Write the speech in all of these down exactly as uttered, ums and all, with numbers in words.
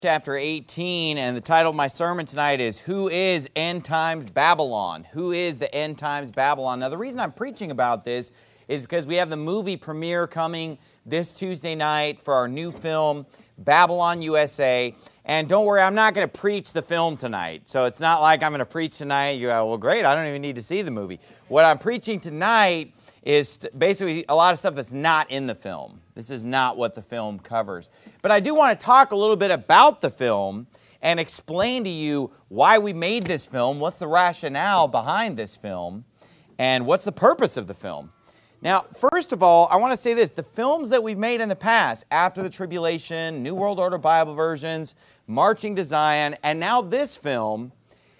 Chapter eighteen, and the title of my sermon tonight is Who is End Times Babylon? Who is the End Times Babylon? Now, the reason I'm preaching about this is because we have the movie premiere coming this Tuesday night for our new film, Babylon U S A. And don't worry, I'm not going to preach the film tonight. So it's not like I'm going to preach tonight. You go, well, great, I don't even need to see the movie. What I'm preaching tonight is basically a lot of stuff that's not in the film. This is not what the film covers. But I do want to talk a little bit about the film and explain to you why we made this film, what's the rationale behind this film, and what's the purpose of the film. Now, first of all, I want to say this. The films that we've made in the past, After the Tribulation, New World Order Bible versions, Marching to Zion, and now this film,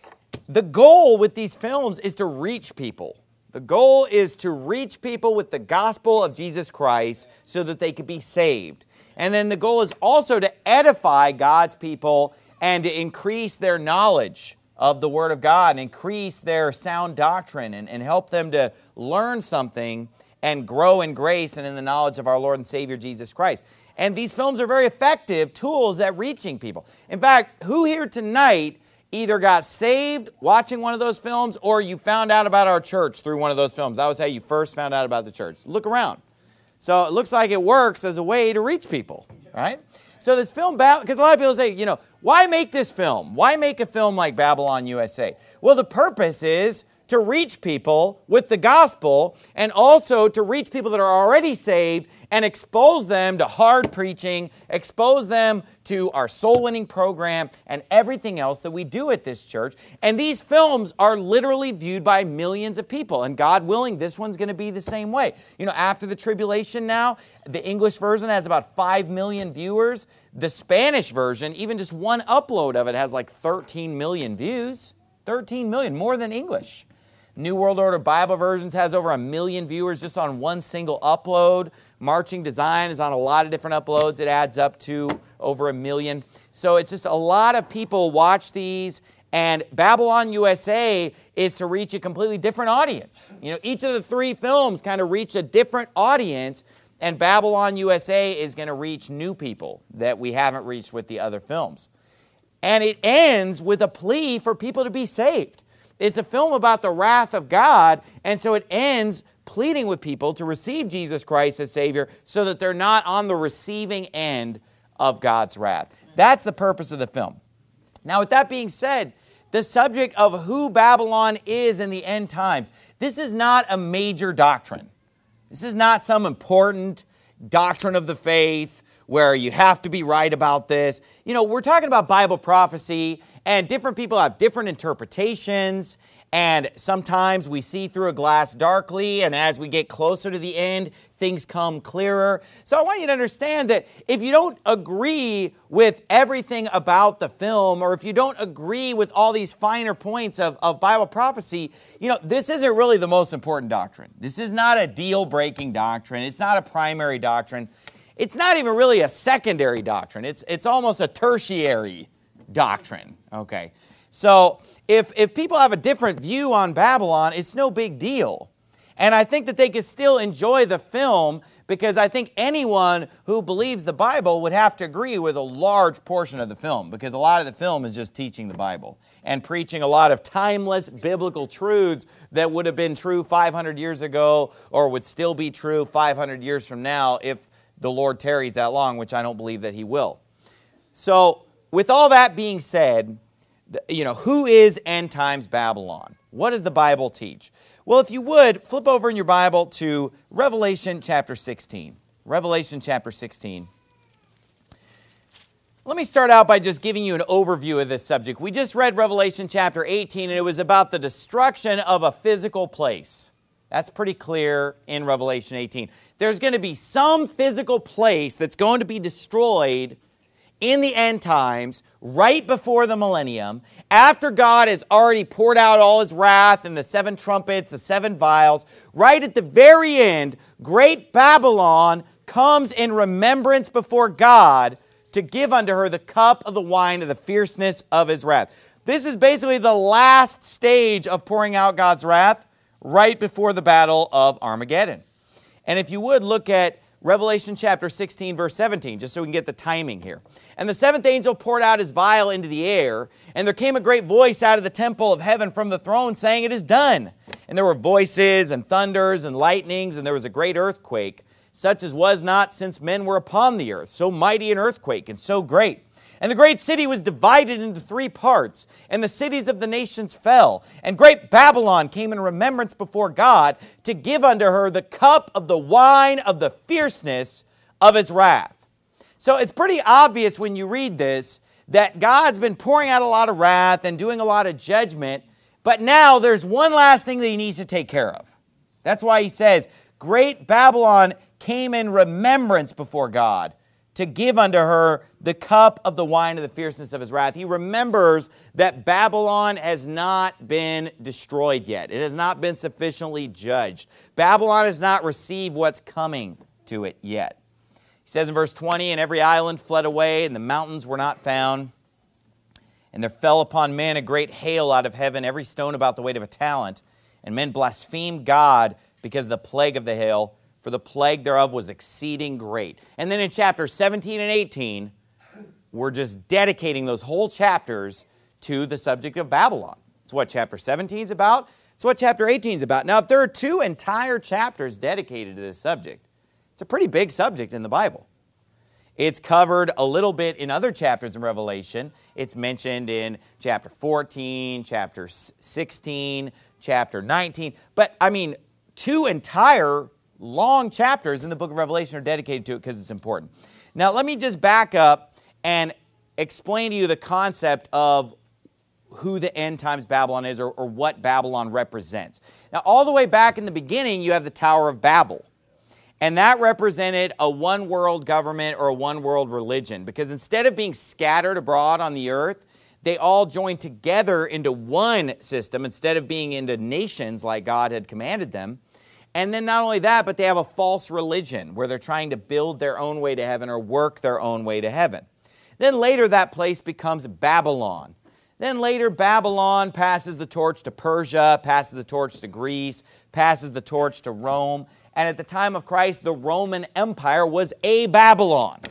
the goal with these films is to reach people. The goal is to reach people with the gospel of Jesus Christ so that they could be saved. And then the goal is also to edify God's people and to increase their knowledge of the Word of God, and increase their sound doctrine, and, and help them to learn something and grow in grace and in the knowledge of our Lord and Savior Jesus Christ. And these films are very effective tools at reaching people. In fact, who here tonight either got saved watching one of those films, or you found out about our church through one of those films? That was how you first found out about the church. Look around. So it looks like it works as a way to reach people, right? So this film, because a lot of people say, you know, why make this film? Why make a film like Babylon U S A? Well, the purpose is to reach people with the gospel, and also to reach people that are already saved and expose them to hard preaching, expose them to our soul-winning program and everything else that we do at this church. And these films are literally viewed by millions of people, and God willing, this one's going to be the same way. You know, After the Tribulation now, the English version has about five million viewers. The Spanish version, even just one upload of it, has like thirteen million views. thirteen million, more than English. New World Order Bible versions has over a million viewers just on one single upload. Marching to Zion is on a lot of different uploads. It adds up to over a million. So it's just a lot of people watch these, and Babylon U S A is to reach a completely different audience. You know, each of the three films kind of reach a different audience, and Babylon U S A is going to reach new people that we haven't reached with the other films. And it ends with a plea for people to be saved. It's a film about the wrath of God, and so it ends pleading with people to receive Jesus Christ as Savior so that they're not on the receiving end of God's wrath. That's the purpose of the film. Now, with that being said, the subject of who Babylon is in the end times, this is not a major doctrine. This is not some important doctrine of the faith where you have to be right about this. You know, we're talking about Bible prophecy, and different people have different interpretations, and sometimes we see through a glass darkly, and as we get closer to the end, things come clearer. So I want you to understand that if you don't agree with everything about the film, or if you don't agree with all these finer points of, of Bible prophecy, you know, this isn't really the most important doctrine. This is not a deal-breaking doctrine. It's not a primary doctrine. It's not even really a secondary doctrine. It's, it's almost a tertiary doctrine, okay? So if, if people have a different view on Babylon, it's no big deal. And I think that they can still enjoy the film, because I think anyone who believes the Bible would have to agree with a large portion of the film, because a lot of the film is just teaching the Bible and preaching a lot of timeless biblical truths that would have been true five hundred years ago, or would still be true five hundred years from now if the Lord tarries that long, which I don't believe that He will. So with all that being said, you know, who is end times Babylon? What does the Bible teach? Well, if you would, flip over in your Bible to Revelation chapter sixteen. Revelation chapter sixteen. Let me start out by just giving you an overview of this subject. We just read Revelation chapter eighteen, and it was about the destruction of a physical place. That's pretty clear in Revelation eighteen. There's going to be some physical place that's going to be destroyed in the end times, right before the millennium, after God has already poured out all His wrath and the seven trumpets, the seven vials. Right at the very end, great Babylon comes in remembrance before God to give unto her the cup of the wine of the fierceness of His wrath. This is basically the last stage of pouring out God's wrath, right before the battle of Armageddon. And if you would, look at Revelation chapter sixteen, verse seventeen, just so we can get the timing here. And the seventh angel poured out his vial into the air, and there came a great voice out of the temple of heaven from the throne, saying, "It is done." And there were voices and thunders and lightnings, and there was a great earthquake, such as was not since men were upon the earth, so mighty an earthquake and so great. And the great city was divided into three parts, and the cities of the nations fell. And great Babylon came in remembrance before God to give unto her the cup of the wine of the fierceness of his wrath. So it's pretty obvious when you read this that God's been pouring out a lot of wrath and doing a lot of judgment, but now there's one last thing that he needs to take care of. That's why he says, great Babylon came in remembrance before God to give unto her the cup of the wine of the fierceness of his wrath. He remembers that Babylon has not been destroyed yet. It has not been sufficiently judged. Babylon has not received what's coming to it yet. He says in verse twenty, "And every island fled away, and the mountains were not found. And there fell upon men a great hail out of heaven, every stone about the weight of a talent. And men blasphemed God because of the plague of the hail, for the plague thereof was exceeding great." And then in chapters seventeen and eighteen, we're just dedicating those whole chapters to the subject of Babylon. It's what chapter seventeen is about. It's what chapter eighteen is about. Now, if there are two entire chapters dedicated to this subject, it's a pretty big subject in the Bible. It's covered a little bit in other chapters in Revelation. It's mentioned in chapter fourteen, chapter sixteen, chapter nineteen. But, I mean, two entire long chapters in the book of Revelation are dedicated to it because it's important. Now, let me just back up and explain to you the concept of who the end times Babylon is, or, or what Babylon represents. Now, all the way back in the beginning, you have the Tower of Babel. And that represented a one-world government or a one-world religion, because instead of being scattered abroad on the earth, they all joined together into one system instead of being into nations like God had commanded them. And then not only that, but they have a false religion where they're trying to build their own way to heaven or work their own way to heaven. Then later that place becomes Babylon. Then later Babylon passes the torch to Persia, passes the torch to Greece, passes the torch to Rome. And at the time of Christ, the Roman Empire was a Babylon.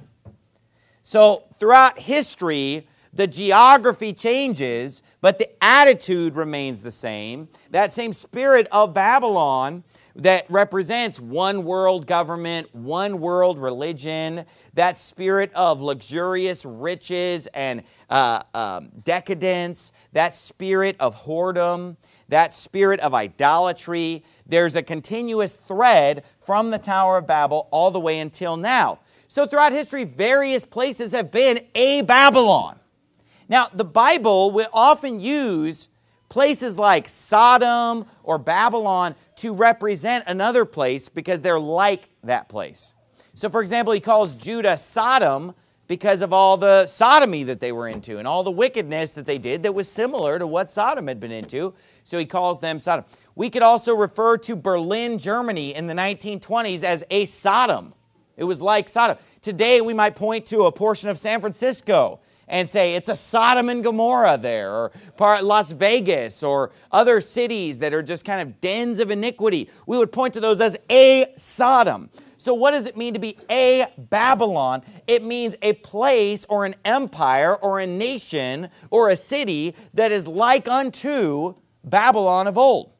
So throughout history, the geography changes, but the attitude remains the same. That same spirit of Babylon that represents one world government, one world religion, that spirit of luxurious riches and uh, um, decadence, that spirit of whoredom, that spirit of idolatry. There's a continuous thread from the Tower of Babel all the way until now. So throughout history, various places have been a Babylon. Now, the Bible will often use places like Sodom or Babylon to represent another place because they're like that place. So, for example, he calls Judah Sodom because of all the sodomy that they were into and all the wickedness that they did that was similar to what Sodom had been into. So he calls them Sodom. We could also refer to Berlin, Germany in the nineteen twenties as a Sodom. It was like Sodom. Today, we might point to a portion of San Francisco and say it's a Sodom and Gomorrah there, or part Las Vegas, or other cities that are just kind of dens of iniquity. We would point to those as a Sodom. So what does it mean to be a Babylon? It means a place or an empire or a nation or a city that is like unto Babylon of old.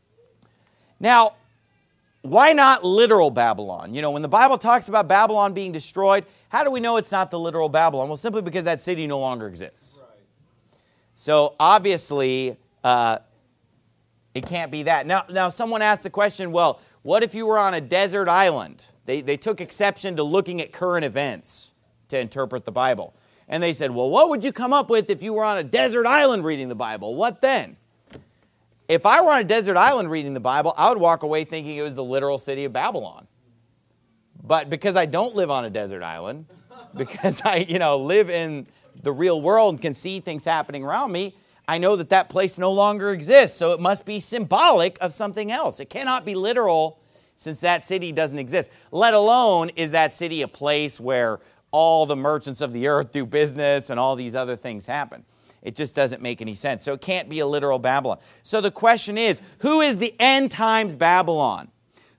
Now, why not literal Babylon? You know, when the Bible talks about Babylon being destroyed, how do we know it's not the literal Babylon? Well, simply because that city no longer exists. Right. So obviously, uh, it can't be that. Now, now, someone asked the question, well, what if you were on a desert island? They, they took exception to looking at current events to interpret the Bible. And they said, well, what would you come up with if you were on a desert island reading the Bible? What then? If I were on a desert island reading the Bible, I would walk away thinking it was the literal city of Babylon. But because I don't live on a desert island, because I, you know, live in the real world and can see things happening around me, I know that that place no longer exists. So it must be symbolic of something else. It cannot be literal since that city doesn't exist. Let alone is that city a place where all the merchants of the earth do business and all these other things happen. It just doesn't make any sense. So it can't be a literal Babylon. So the question is, who is the end times Babylon?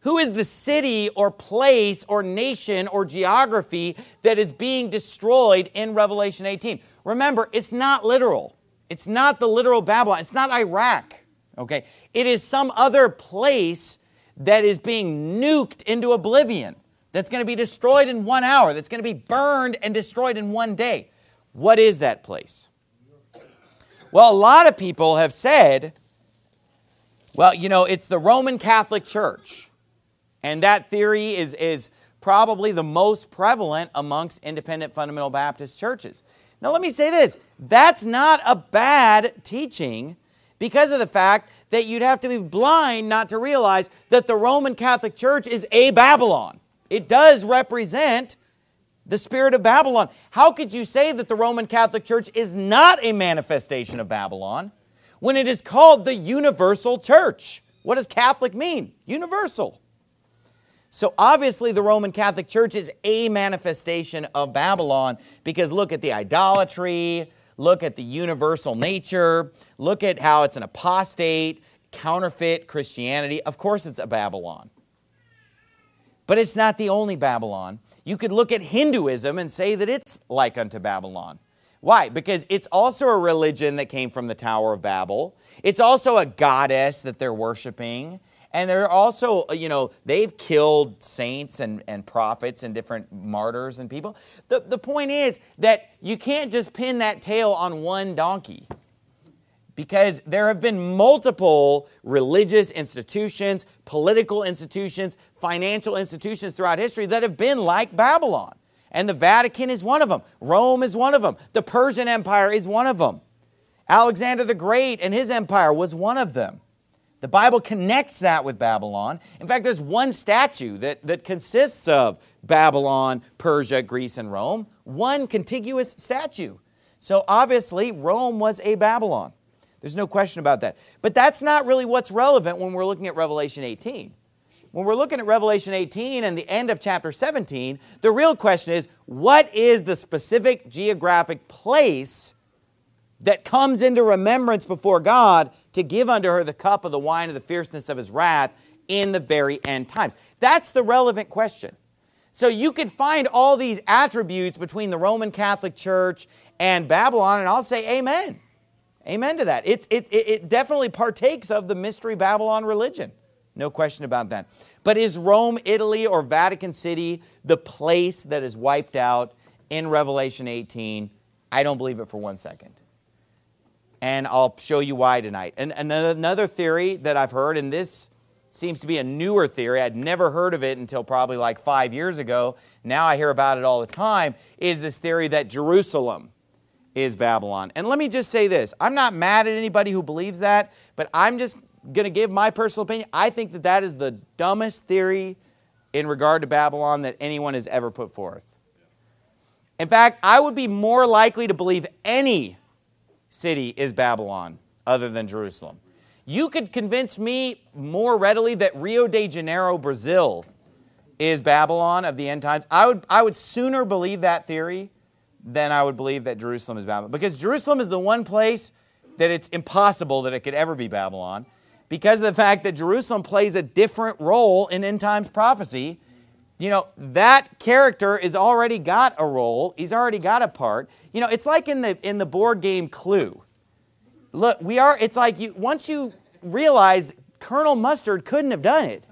Who is the city or place or nation or geography that is being destroyed in Revelation eighteen? Remember, it's not literal. It's not the literal Babylon. It's not Iraq, okay? It is some other place that is being nuked into oblivion, that's going to be destroyed in one hour, that's going to be burned and destroyed in one day. What is that place? Well, a lot of people have said, well, you know, it's the Roman Catholic Church. And that theory is, is probably the most prevalent amongst independent fundamental Baptist churches. Now, let me say this. That's not a bad teaching because of the fact that you'd have to be blind not to realize that the Roman Catholic Church is a Babylon. It does represent the spirit of Babylon. How could you say that the Roman Catholic Church is not a manifestation of Babylon when it is called the universal church? What does Catholic mean? Universal. So obviously the Roman Catholic Church is a manifestation of Babylon because look at the idolatry, look at the universal nature, look at how it's an apostate, counterfeit Christianity. Of course it's a Babylon. But it's not the only Babylon. You could look at Hinduism and say that it's like unto Babylon. Why? Because it's also a religion that came from the Tower of Babel. It's also a goddess that they're worshiping. And they're also, you know, they've killed saints and, and prophets and different martyrs and people. The, the point is that you can't just pin that tail on one donkey. Because there have been multiple religious institutions, political institutions, financial institutions throughout history that have been like Babylon. And the Vatican is one of them. Rome is one of them. The Persian Empire is one of them. Alexander the Great and his empire was one of them. The Bible connects that with Babylon. In fact, there's one statue that, that consists of Babylon, Persia, Greece, and Rome. One contiguous statue. So obviously, Rome was a Babylon. There's no question about that. But that's not really what's relevant when we're looking at Revelation eighteen. When we're looking at Revelation eighteen and the end of chapter seventeen, the real question is, what is the specific geographic place that comes into remembrance before God to give unto her the cup of the wine of the fierceness of his wrath in the very end times? That's the relevant question. So you could find all these attributes between the Roman Catholic Church and Babylon, and I'll say amen. Amen to that. It's, it, it definitely partakes of the mystery Babylon religion. No question about that. But is Rome, Italy, or Vatican City the place that is wiped out in Revelation eighteen? I don't believe it for one second. And I'll show you why tonight. And another theory that I've heard, and this seems to be a newer theory, I'd never heard of it until probably like five years ago. Now I hear about it all the time, is this theory that Jerusalem is Babylon. And let me just say this. I'm not mad at anybody who believes that, but I'm just going to give my personal opinion. I think that that is the dumbest theory in regard to Babylon that anyone has ever put forth. In fact, I would be more likely to believe any city is Babylon other than Jerusalem. You could convince me more readily that Rio de Janeiro, Brazil is Babylon of the end times. I would, I would sooner believe that theory than I would believe that Jerusalem is Babylon. Because Jerusalem is the one place that it's impossible that it could ever be Babylon because of the fact that Jerusalem plays a different role in end times prophecy. You know, that character has already got a role. He's already got a part. You know, it's like in the, in the board game Clue. Look, we are, it's like you, once you realize Colonel Mustard couldn't have done it.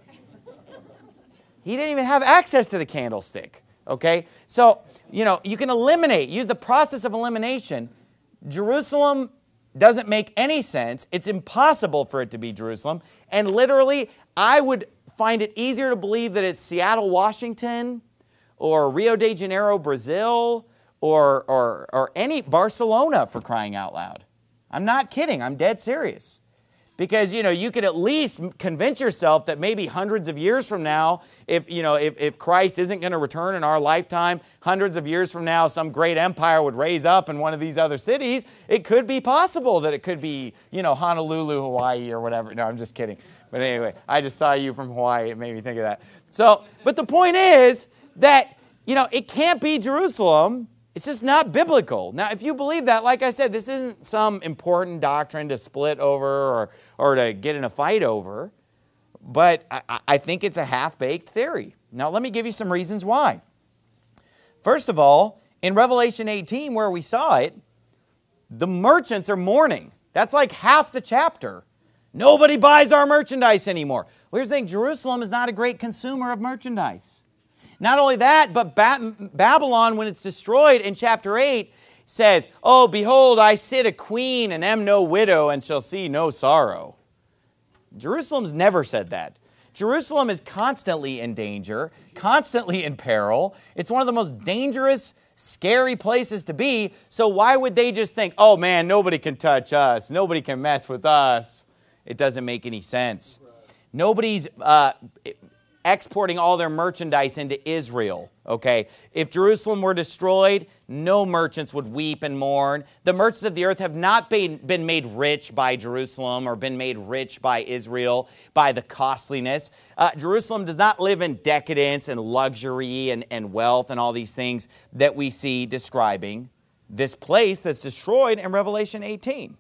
He didn't even have access to the candlestick. Okay? So, you know, you can eliminate, use the process of elimination. Jerusalem doesn't make any sense. It's impossible for it to be Jerusalem. And literally, I would find it easier to believe that it's Seattle, Washington, or Rio de Janeiro, Brazil, or, or, or any Barcelona, for crying out loud. I'm not kidding. I'm dead serious. Because, you know, you could at least convince yourself that maybe hundreds of years from now, if, you know, if, if Christ isn't going to return in our lifetime, hundreds of years from now, some great empire would raise up in one of these other cities. It could be possible that it could be, you know, Honolulu, Hawaii, or whatever. No, I'm just kidding. But anyway, I just saw you from Hawaii. It made me think of that. So, but the point is that, you know, it can't be Jerusalem. It's just not biblical. Now, if you believe that, like I said, this isn't some important doctrine to split over or, or to get in a fight over. but I, I think it's a half-baked theory. Now, let me give you some reasons why. First of all, in Revelation eighteen, where we saw it, the merchants are mourning. That's like half the chapter. Nobody buys our merchandise anymore. Well, here's the thing, Jerusalem is not a great consumer of merchandise. Not only that, but ba- Babylon, when it's destroyed in chapter eight, says, oh, behold, I sit a queen and am no widow and shall see no sorrow. Jerusalem's never said that. Jerusalem is constantly in danger, constantly in peril. It's one of the most dangerous, scary places to be. So why would they just think, oh man, nobody can touch us. Nobody can mess with us. It doesn't make any sense. Nobody's uh, exporting all their merchandise into Israel, okay? If Jerusalem were destroyed, no merchants would weep and mourn. The merchants of the earth have not been, been made rich by Jerusalem or been made rich by Israel by the costliness. Uh, Jerusalem does not live in decadence and luxury and, and wealth and all these things that we see describing this place that's destroyed in Revelation eighteen.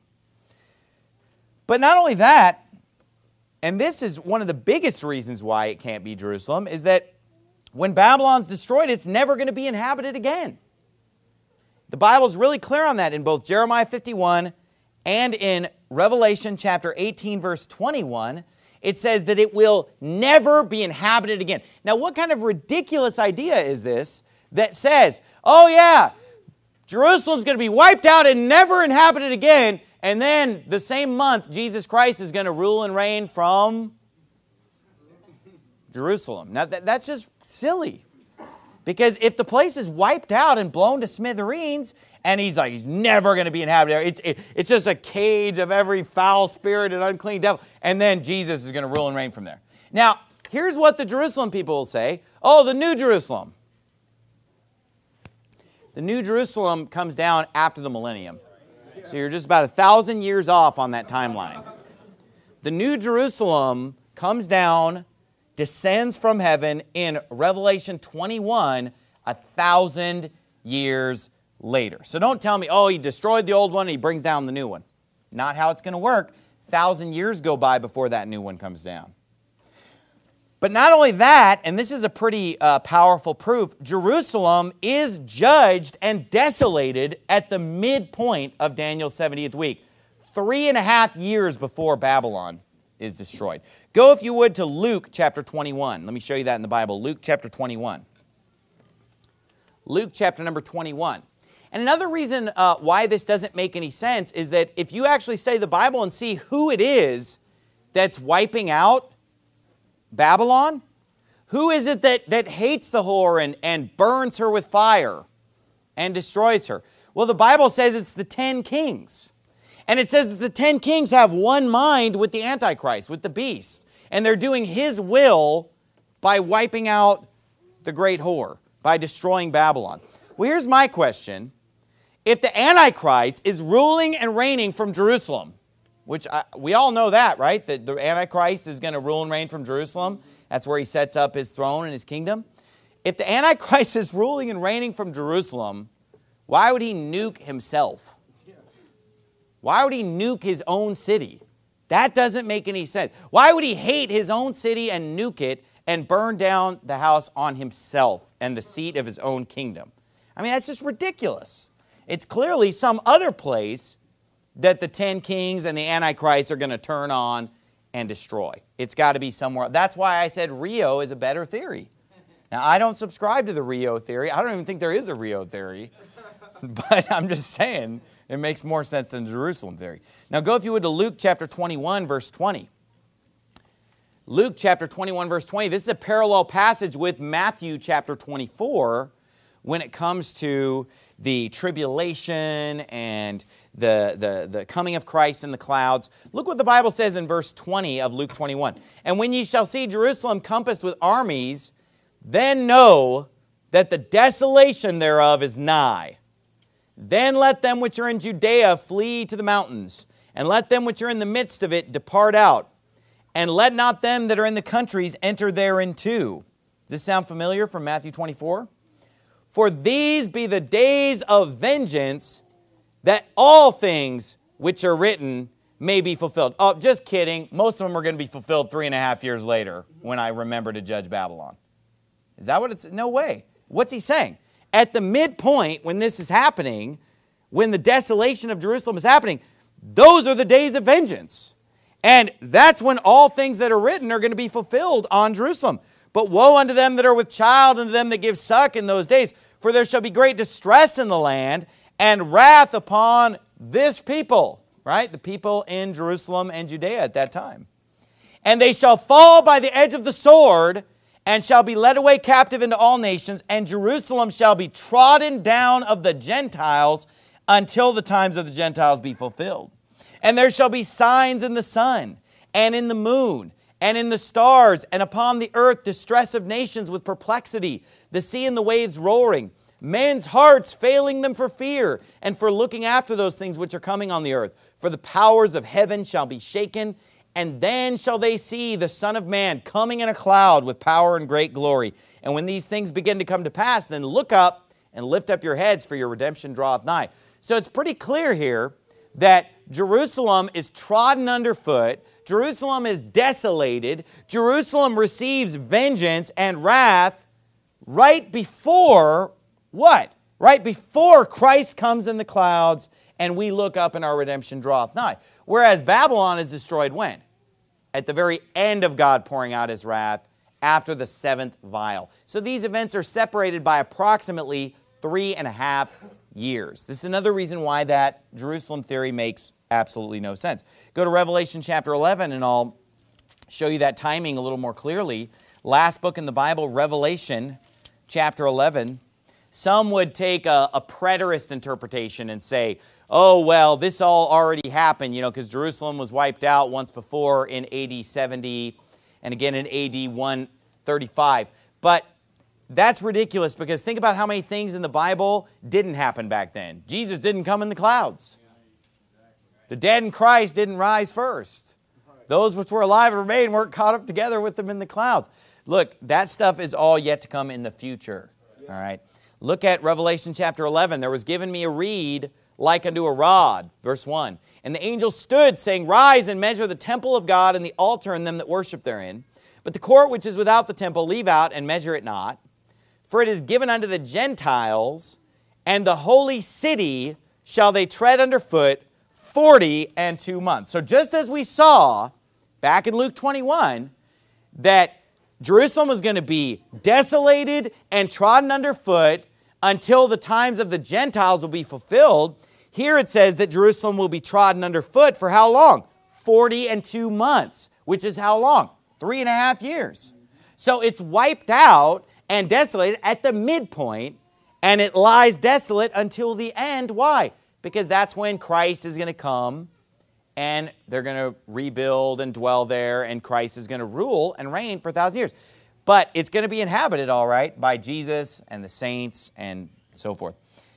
But not only that, and this is one of the biggest reasons why it can't be Jerusalem, is that when Babylon's destroyed, it's never going to be inhabited again. The Bible is really clear on that in both Jeremiah fifty-one and in Revelation chapter eighteen, verse twenty-one. It says that it will never be inhabited again. Now, what kind of ridiculous idea is this that says, oh yeah, Jerusalem's going to be wiped out and never inhabited again, and then the same month, Jesus Christ is going to rule and reign from Jerusalem. Now, that, that's just silly. Because if the place is wiped out and blown to smithereens, and he's like, he's never going to be inhabited, it's, it, it's just a cage of every foul spirit and unclean devil, and then Jesus is going to rule and reign from there. Now, here's what the Jerusalem people will say. Oh, the New Jerusalem. The New Jerusalem comes down after the millennium. So you're just about a thousand years off on that timeline. The New Jerusalem comes down, descends from heaven in Revelation twenty-one, a thousand years later. So don't tell me, oh, he destroyed the old one and he brings down the new one. Not how it's going to work. A thousand years go by before that new one comes down. But not only that, and this is a pretty uh, powerful proof, Jerusalem is judged and desolated at the midpoint of Daniel's seventieth week, three and a half years before Babylon is destroyed. Go, if you would, to Luke chapter twenty-one. Let me show you that in the Bible. Luke chapter twenty-one. Luke chapter number twenty-one. And another reason uh, why this doesn't make any sense is that if you actually study the Bible and see who it is that's wiping out Babylon, who is it that, that hates the whore and, and burns her with fire and destroys her? Well, the Bible says it's the ten kings. And it says that the ten kings have one mind with the Antichrist, with the beast. And they're doing his will by wiping out the great whore, by destroying Babylon. Well, here's my question. If the Antichrist is ruling and reigning from Jerusalem, which I, we all know that, right? That the Antichrist is going to rule and reign from Jerusalem. That's where he sets up his throne and his kingdom. If the Antichrist is ruling and reigning from Jerusalem, why would he nuke himself? Why would he nuke his own city? That doesn't make any sense. Why would he hate his own city and nuke it and burn down the house on himself and the seat of his own kingdom? I mean, that's just ridiculous. It's clearly some other place that the ten kings and the Antichrist are going to turn on and destroy. It's got to be somewhere. That's why I said Rio is a better theory. Now, I don't subscribe to the Rio theory. I don't even think there is a Rio theory. But I'm just saying it makes more sense than the Jerusalem theory. Now, go, if you would, to Luke chapter twenty-one, verse twenty. Luke chapter twenty-one, verse twenty. This is a parallel passage with Matthew chapter twenty-four when it comes to the tribulation and the, the, the coming of Christ in the clouds. Look what the Bible says in verse twenty of Luke twenty-one. And when ye shall see Jerusalem compassed with armies, then know that the desolation thereof is nigh. Then let them which are in Judea flee to the mountains, and let them which are in the midst of it depart out, and let not them that are in the countries enter thereinto. Does this sound familiar from Matthew twenty-four? For these be the days of vengeance, that all things which are written may be fulfilled. Oh, just kidding. Most of them are going to be fulfilled three and a half years later when I remember to judge Babylon. Is that what it's? No way. What's he saying? At the midpoint when this is happening, when the desolation of Jerusalem is happening, those are the days of vengeance. And that's when all things that are written are going to be fulfilled on Jerusalem. But woe unto them that are with child, and to them that give suck in those days. For there shall be great distress in the land, and wrath upon this people. Right? The people in Jerusalem and Judea at that time. And they shall fall by the edge of the sword, and shall be led away captive into all nations, and Jerusalem shall be trodden down of the Gentiles until the times of the Gentiles be fulfilled. And there shall be signs in the sun, and in the moon, and in the stars, and upon the earth distress of nations with perplexity, the sea and the waves roaring, men's hearts failing them for fear, and for looking after those things which are coming on the earth. For the powers of heaven shall be shaken, and then shall they see the Son of Man coming in a cloud with power and great glory. And when these things begin to come to pass, then look up and lift up your heads, for your redemption draweth nigh. So it's pretty clear here that Jerusalem is trodden underfoot. Jerusalem is desolated. Jerusalem receives vengeance and wrath right before what? Right before Christ comes in the clouds and we look up and our redemption draweth nigh. Whereas Babylon is destroyed when? At the very end of God pouring out his wrath after the seventh vial. So these events are separated by approximately three and a half years. This is another reason why that Jerusalem theory makes absolutely no sense. Go to Revelation chapter eleven and I'll show you that timing a little more clearly. Last book in the Bible, Revelation chapter eleven. Some would take a, a preterist interpretation and say, oh, well, this all already happened, you know, because Jerusalem was wiped out once before in A D seventy and again in A D one thirty-five. But that's ridiculous because think about how many things in the Bible didn't happen back then. Jesus didn't come in the clouds. The dead in Christ didn't rise first. Those which were alive and remained weren't caught up together with them in the clouds. Look, that stuff is all yet to come in the future. All right. Look at Revelation chapter eleven. There was given me a reed like unto a rod, verse one. And the angel stood, saying, rise and measure the temple of God and the altar and them that worship therein. But the court which is without the temple leave out and measure it not. For it is given unto the Gentiles, and the holy city shall they tread underfoot forty and two months. So just as we saw back in Luke twenty-one, that Jerusalem was going to be desolated and trodden underfoot until the times of the Gentiles will be fulfilled. Here it says that Jerusalem will be trodden underfoot for how long? forty and two months, which is how long? Three and a half years. So it's wiped out and desolated at the midpoint, and it lies desolate until the end. Why? Because that's when Christ is going to come, and they're going to rebuild and dwell there, and Christ is going to rule and reign for a thousand years. But it's going to be inhabited, all right, by Jesus and the saints and so forth.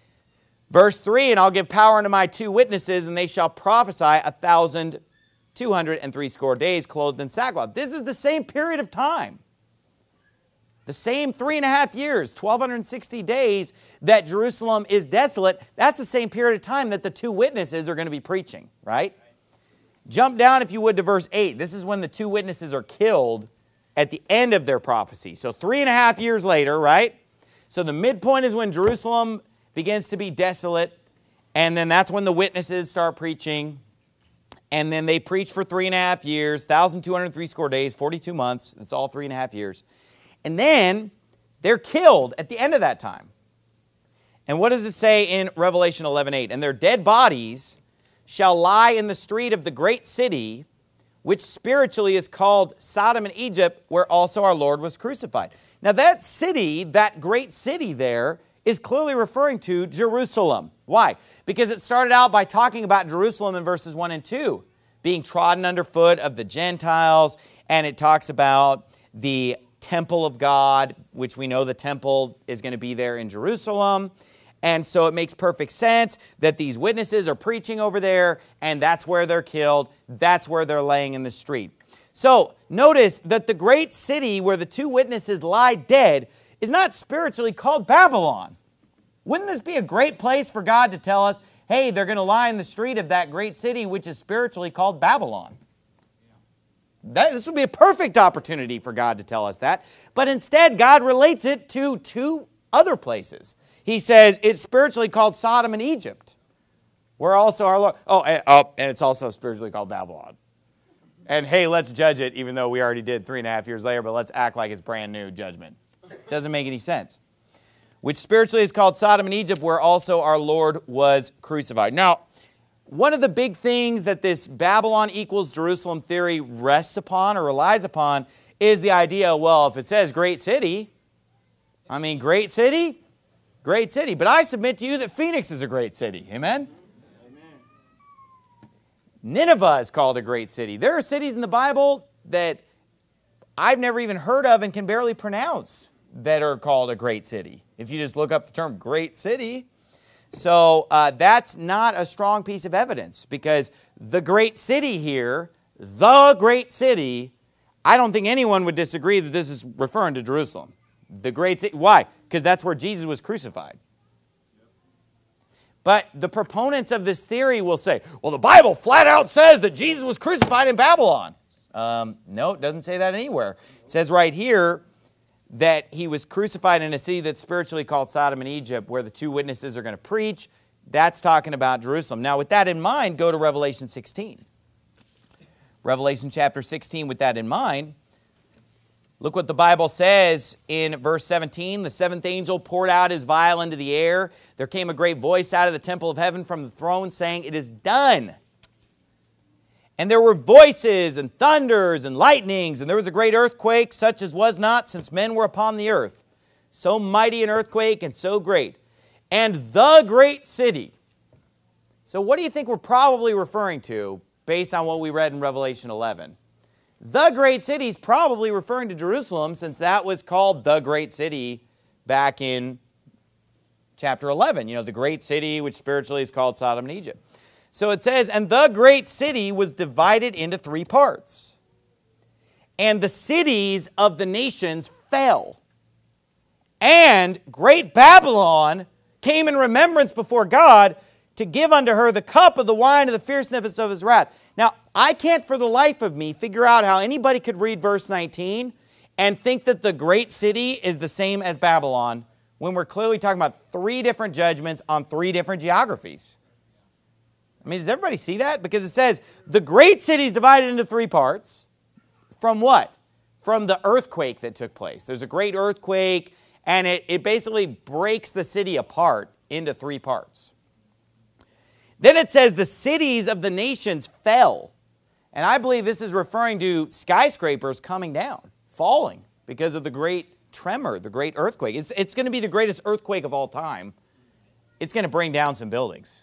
Verse three, and I'll give power unto my two witnesses, and they shall prophesy a thousand two hundred and threescore days, clothed in sackcloth. This is the same period of time. The same three and a half years, twelve sixty days that Jerusalem is desolate. That's the same period of time that the two witnesses are going to be preaching, right? Jump down, if you would, to verse eight. This is when the two witnesses are killed at the end of their prophecy. So three and a half years later, right? So the midpoint is when Jerusalem begins to be desolate. And then that's when the witnesses start preaching. And then they preach for three and a half years, one thousand two hundred threescore days, forty-two months. That's all three and a half years. And then they're killed at the end of that time. And what does it say in Revelation eleven eight? And their dead bodies shall lie in the street of the great city, which spiritually is called Sodom and Egypt, where also our Lord was crucified. Now that city, that great city there, is clearly referring to Jerusalem. Why? Because it started out by talking about Jerusalem in verses one and two, being trodden underfoot of the Gentiles, and it talks about the temple of God, which we know the temple is going to be there in Jerusalem. And so it makes perfect sense that these witnesses are preaching over there, and that's where they're killed. That's where they're laying in the street. So notice that the great city where the two witnesses lie dead is not spiritually called Babylon. Wouldn't this be a great place for God to tell us, hey, they're going to lie in the street of that great city, which is spiritually called Babylon. That, this would be a perfect opportunity for God to tell us that. But instead, God relates it to two other places. He says it's spiritually called Sodom and Egypt. Where also our Lord, oh, and, oh, and it's also spiritually called Babylon. And hey, let's judge it, even though we already did three and a half years later, but let's act like it's brand new judgment. Doesn't make any sense. Which spiritually is called Sodom and Egypt, where also our Lord was crucified. Now, one of the big things that this Babylon equals Jerusalem theory rests upon or relies upon is the idea, well, if it says great city, I mean, great city, great city. But I submit to you that Phoenix is a great city. Amen? Amen. Nineveh is called a great city. There are cities in the Bible that I've never even heard of and can barely pronounce that are called a great city. If you just look up the term great city. So uh, that's not a strong piece of evidence, because the great city here, the great city, I don't think anyone would disagree that this is referring to Jerusalem. The great city. Why? Because that's where Jesus was crucified. But the proponents of this theory will say, well, the Bible flat out says that Jesus was crucified in Babylon. Um, no, it doesn't say that anywhere. It says right here that he was crucified in a city that's spiritually called Sodom and Egypt, where the two witnesses are going to preach. That's talking about Jerusalem. Now, with that in mind, go to Revelation sixteen. Revelation chapter sixteen, with that in mind, look what the Bible says in verse seventeen. The seventh angel poured out his vial into the air. There came a great voice out of the temple of heaven from the throne saying, "It is done." And there were voices and thunders and lightnings, and there was a great earthquake, such as was not since men were upon the earth. So mighty an earthquake and so great. And the great city. So what do you think we're probably referring to based on what we read in Revelation eleven? The great city is probably referring to Jerusalem, since that was called the great city back in chapter eleven. You know, the great city, which spiritually is called Sodom and Egypt. So it says, and the great city was divided into three parts. And the cities of the nations fell. And great Babylon came in remembrance before God to give unto her the cup of the wine of the fierceness of his wrath. Now, I can't for the life of me figure out how anybody could read verse nineteen and think that the great city is the same as Babylon when we're clearly talking about three different judgments on three different geographies. I mean, does everybody see that? Because it says the great city is divided into three parts. From what? From the earthquake that took place. There's a great earthquake, and it, it basically breaks the city apart into three parts. Then it says the cities of the nations fell. And I believe this is referring to skyscrapers coming down, falling, because of the great tremor, the great earthquake. It's, it's going to be the greatest earthquake of all time. It's going to bring down some buildings.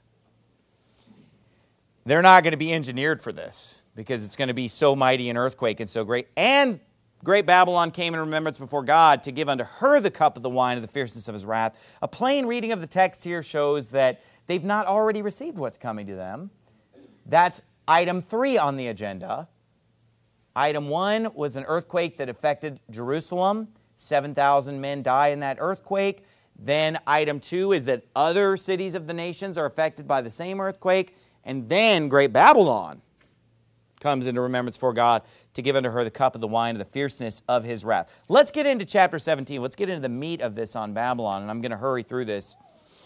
They're not going to be engineered for this, because it's going to be so mighty an earthquake and so great. And great Babylon came in remembrance before God to give unto her the cup of the wine of the fierceness of his wrath. A plain reading of the text here shows that they've not already received what's coming to them. That's item three on the agenda. Item one was an earthquake that affected Jerusalem. seven thousand men die in that earthquake. Then item two is that other cities of the nations are affected by the same earthquake. And then great Babylon comes into remembrance for God to give unto her the cup of the wine of the fierceness of his wrath. Let's get into chapter seventeen. Let's get into the meat of this on Babylon, and I'm going to hurry through this.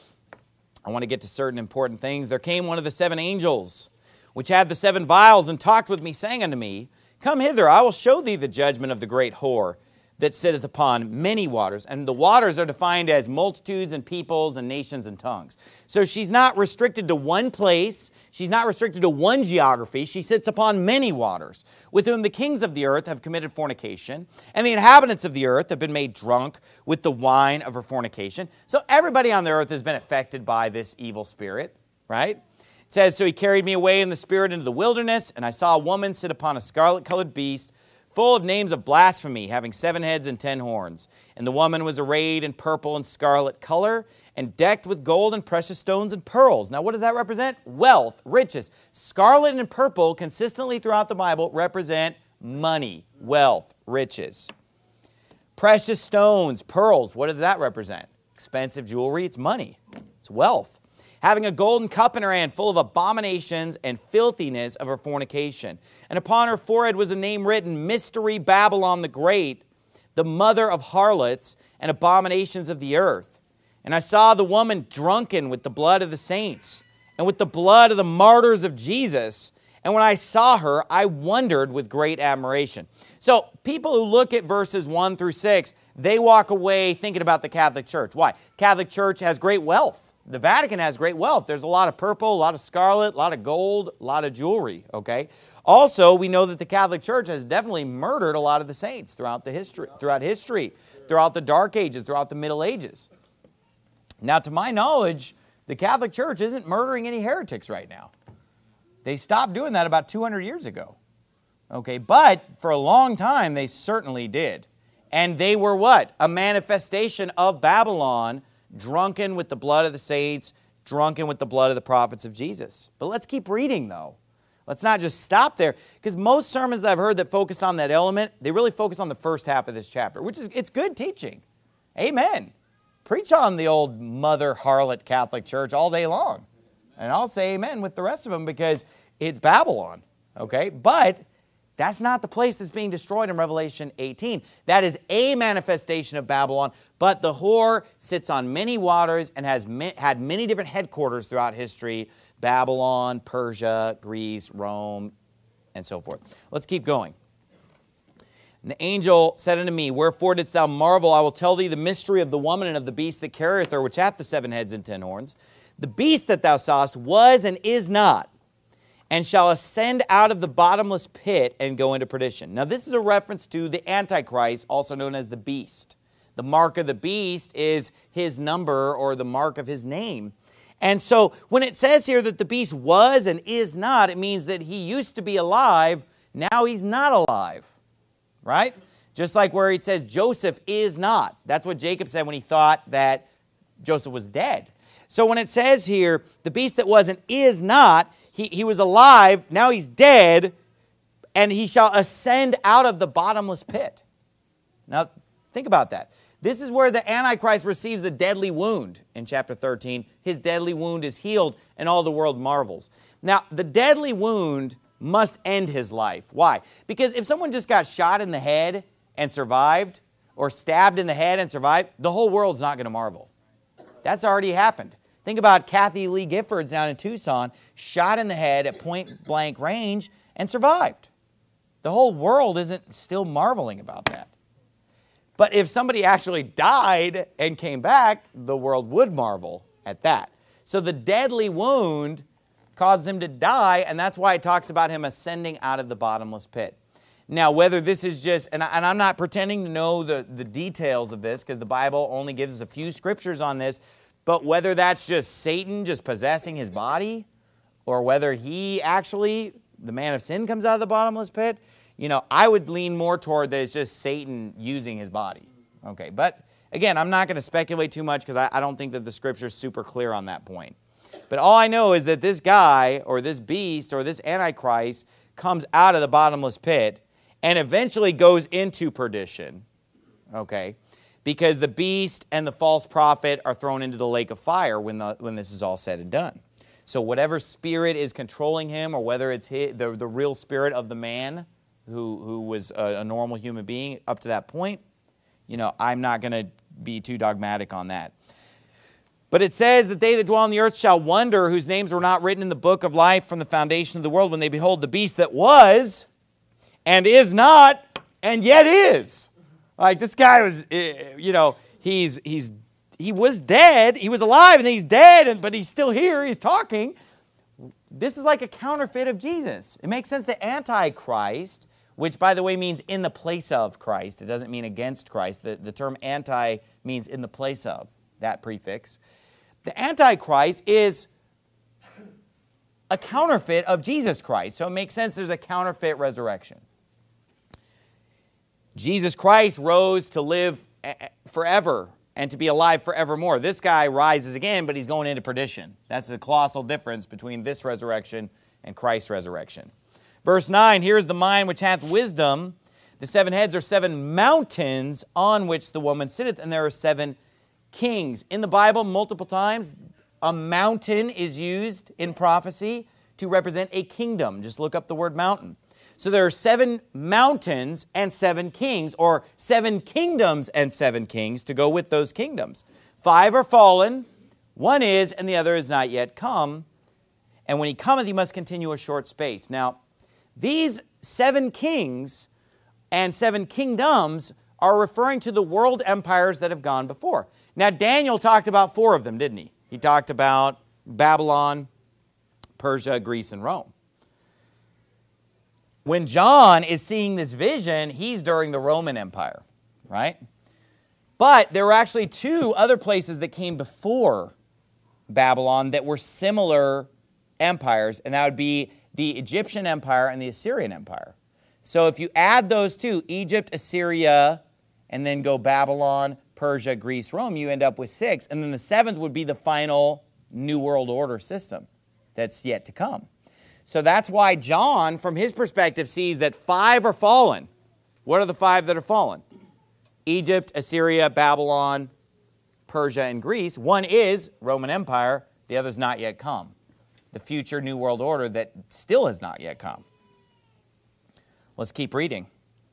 I want to get to certain important things. There came one of the seven angels, which had the seven vials, and talked with me, saying unto me, Come hither, I will show thee the judgment of the great whore that sitteth upon many waters. And the waters are defined as multitudes and peoples and nations and tongues. So she's not restricted to one place. She's not restricted to one geography. She sits upon many waters, with whom the kings of the earth have committed fornication, and the inhabitants of the earth have been made drunk with the wine of her fornication. So everybody on the earth has been affected by this evil spirit, right? It says, So he carried me away in the spirit into the wilderness, and I saw a woman sit upon a scarlet-colored beast, full of names of blasphemy, having seven heads and ten horns. And the woman was arrayed in purple and scarlet color, and decked with gold and precious stones and pearls. Now, what does that represent? Wealth, riches. Scarlet and purple, consistently throughout the Bible, represent money, wealth, riches. Precious stones, pearls, what does that represent? Expensive jewelry, it's money, it's wealth. having a golden cup in her hand full of abominations and filthiness of her fornication. And upon her forehead was a name written, Mystery Babylon the Great, the mother of harlots and abominations of the earth. And I saw the woman drunken with the blood of the saints and with the blood of the martyrs of Jesus. And when I saw her, I wondered with great admiration. So people who look at verses one through six, they walk away thinking about the Catholic Church. Why? Catholic Church has great wealth. The Vatican has great wealth. There's a lot of purple, a lot of scarlet, a lot of gold, a lot of jewelry, okay? Also, we know that the Catholic Church has definitely murdered a lot of the saints throughout the history, throughout history, throughout the Dark Ages, throughout the Middle Ages. Now, to my knowledge, the Catholic Church isn't murdering any heretics right now. They stopped doing that about two hundred years ago. Okay, but for a long time, they certainly did. And they were what? A manifestation of Babylon, drunken with the blood of the saints, drunken with the blood of the prophets of Jesus. But let's keep reading, though. Let's not just stop there, because most sermons that I've heard that focus on that element, they really focus on the first half of this chapter, which is, it's good teaching. Amen. Preach on the old mother harlot Catholic Church all day long. And I'll say amen with the rest of them, because it's Babylon, okay? But that's not the place that's being destroyed in Revelation eighteen. That is a manifestation of Babylon, but the whore sits on many waters and has had many different headquarters throughout history: Babylon, Persia, Greece, Rome, and so forth. Let's keep going. And the angel said unto me, Wherefore didst thou marvel? I will tell thee the mystery of the woman and of the beast that carrieth her, which hath the seven heads and ten horns. The beast that thou sawest was and is not, and shall ascend out of the bottomless pit and go into perdition. Now this is a reference to the Antichrist, also known as the beast. The mark of the beast is his number, or the mark of his name. And so when it says here that the beast was and is not, it means that he used to be alive, now he's not alive, right? Just like where it says Joseph is not. That's what Jacob said when he thought that Joseph was dead. So when it says here, the beast that was and is not, he, he was alive, now he's dead, and he shall ascend out of the bottomless pit. Now, think about that. This is where the Antichrist receives the deadly wound in chapter thirteen. His deadly wound is healed, and all the world marvels. Now, the deadly wound must end his life. Why? Because if someone just got shot in the head and survived, or stabbed in the head and survived, the whole world's not going to marvel. That's already happened. Think about Kathy Lee Giffords down in Tucson, shot in the head at point blank range and survived. The whole world isn't still marveling about that. But if somebody actually died and came back, the world would marvel at that. So the deadly wound caused him to die, and that's why it talks about him ascending out of the bottomless pit. Now, whether this is just, and, I, and I'm not pretending to know the, the details of this, because the Bible only gives us a few scriptures on this, but whether that's just Satan just possessing his body, or whether he actually, the man of sin, comes out of the bottomless pit, you know, I would lean more toward that it's just Satan using his body. Okay, but again, I'm not going to speculate too much, because I, I don't think that the scripture is super clear on that point. But all I know is that this guy, or this beast, or this Antichrist comes out of the bottomless pit and eventually goes into perdition, okay? Because the beast and the false prophet are thrown into the lake of fire when, the, when this is all said and done. So whatever spirit is controlling him, or whether it's his, the, the real spirit of the man who, who was a, a normal human being up to that point, you know, I'm not going to be too dogmatic on that. But it says that they that dwell on the earth shall wonder, whose names were not written in the book of life from the foundation of the world, when they behold the beast that was and is not and yet is. Like, this guy was, you know, he's, he's, he was dead. He was alive, and he's dead, but he's still here. He's talking. This is like a counterfeit of Jesus. It makes sense that Antichrist, which, by the way, means in the place of Christ. It doesn't mean against Christ. The, the term anti means in the place of, that prefix. The Antichrist is a counterfeit of Jesus Christ. So it makes sense there's a counterfeit resurrection. Jesus Christ rose to live forever and to be alive forevermore. This guy rises again, but he's going into perdition. That's a colossal difference between this resurrection and Christ's resurrection. Verse nine, here is the mind which hath wisdom. The seven heads are seven mountains on which the woman sitteth, and there are seven kings. In the Bible, multiple times, a mountain is used in prophecy to represent a kingdom. Just look up the word mountain. So there are seven mountains and seven kings, or seven kingdoms and seven kings to go with those kingdoms. Five are fallen, one is, and the other is not yet come. And when he cometh, he must continue a short space. Now, these seven kings and seven kingdoms are referring to the world empires that have gone before. Now, Daniel talked about four of them, didn't he? He talked about Babylon, Persia, Greece, and Rome. When John is seeing this vision, he's during the Roman Empire, right? But there were actually two other places that came before Babylon that were similar empires, and that would be the Egyptian Empire and the Assyrian Empire. So if you add those two, Egypt, Assyria, and then go Babylon, Persia, Greece, Rome, you end up with six. And then the seventh would be the final New World Order system that's yet to come. So that's why John, from his perspective, sees that five are fallen. What are the five that are fallen? Egypt, Assyria, Babylon, Persia, and Greece. One is Roman Empire. The other's not yet come. The future New World Order that still has not yet come. Let's keep reading.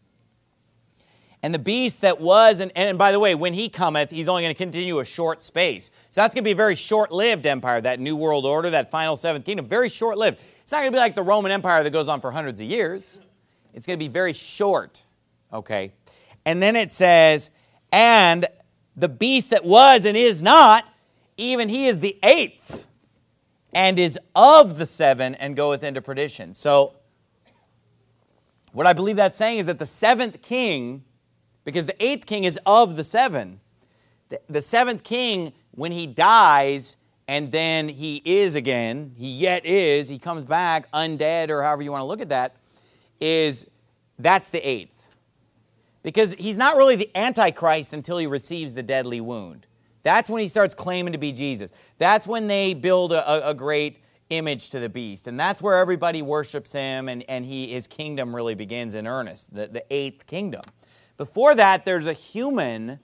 And the beast that was, and, and by the way, when he cometh, he's only going to continue a short space. So that's going to be a very short-lived empire, that New World Order, that final seventh kingdom, very short-lived. It's not going to be like the Roman Empire that goes on for hundreds of years. It's going to be very short, okay? And then it says, and the beast that was and is not, even he is the eighth, and is of the seven, and goeth into perdition. So what I believe that's saying is that the seventh king, because the eighth king is of the seven, the, the seventh king, when he dies, and then he is again, he yet is, he comes back undead, or however you want to look at that, is, that's the eighth. Because he's not really the Antichrist until he receives the deadly wound. That's when he starts claiming to be Jesus. That's when they build a, a great image to the beast. And that's where everybody worships him, and, and he, his kingdom really begins in earnest, the, the eighth kingdom. Before that, there's a human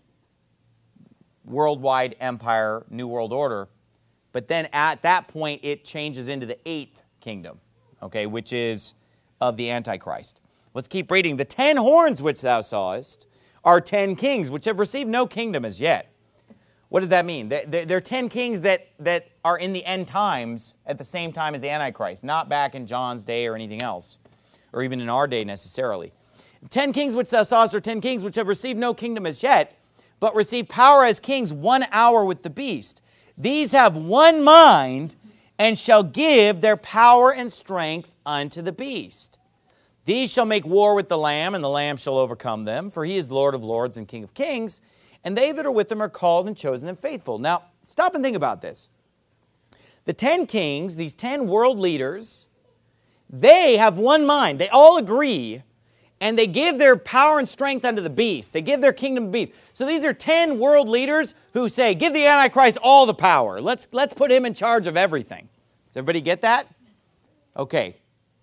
worldwide empire, New World Order. But then at that point, it changes into the eighth kingdom, okay, which is of the Antichrist. Let's keep reading. The ten horns which thou sawest are ten kings, which have received no kingdom as yet. What does that mean? They're ten kings that, that are in the end times at the same time as the Antichrist, not back in John's day or anything else, or even in our day necessarily. The ten kings which thou sawest are ten kings which have received no kingdom as yet, but receive power as kings one hour with the beast. These have one mind, and shall give their power and strength unto the beast. These shall make war with the Lamb, and the Lamb shall overcome them, for he is Lord of lords and King of kings, and they that are with him are called and chosen and faithful. Now, stop and think about this. The ten kings, these ten world leaders, they have one mind. They all agree, and they give their power and strength unto the beast. They give their kingdom to the beast. So these are ten world leaders who say, give the Antichrist all the power. Let's, let's put him in charge of everything. Does everybody get that? Okay.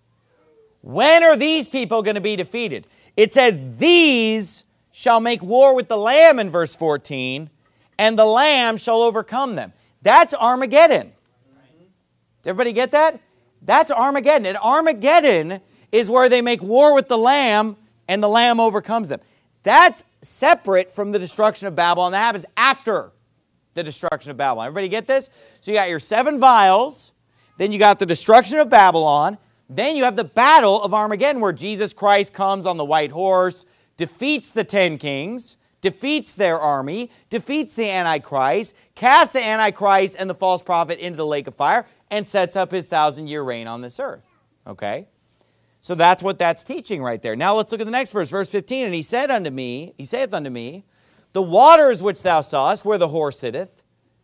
When are these people going to be defeated? It says, these shall make war with the Lamb in verse fourteen, and the Lamb shall overcome them. That's Armageddon. Does everybody get that? That's Armageddon. And Armageddon is where they make war with the Lamb, and the Lamb overcomes them. That's separate from the destruction of Babylon. That happens after the destruction of Babylon. Everybody get this? So you got your seven vials, then you got the destruction of Babylon, then you have the battle of Armageddon, where Jesus Christ comes on the white horse, defeats the ten kings, defeats their army, defeats the Antichrist, casts the Antichrist and the false prophet into the lake of fire, and sets up his thousand-year reign on this earth. Okay? So that's what that's teaching right there. Now let's look at the next verse, verse fifteen. And he said unto me, he saith unto me, the waters which thou sawest, where the whore sitteth,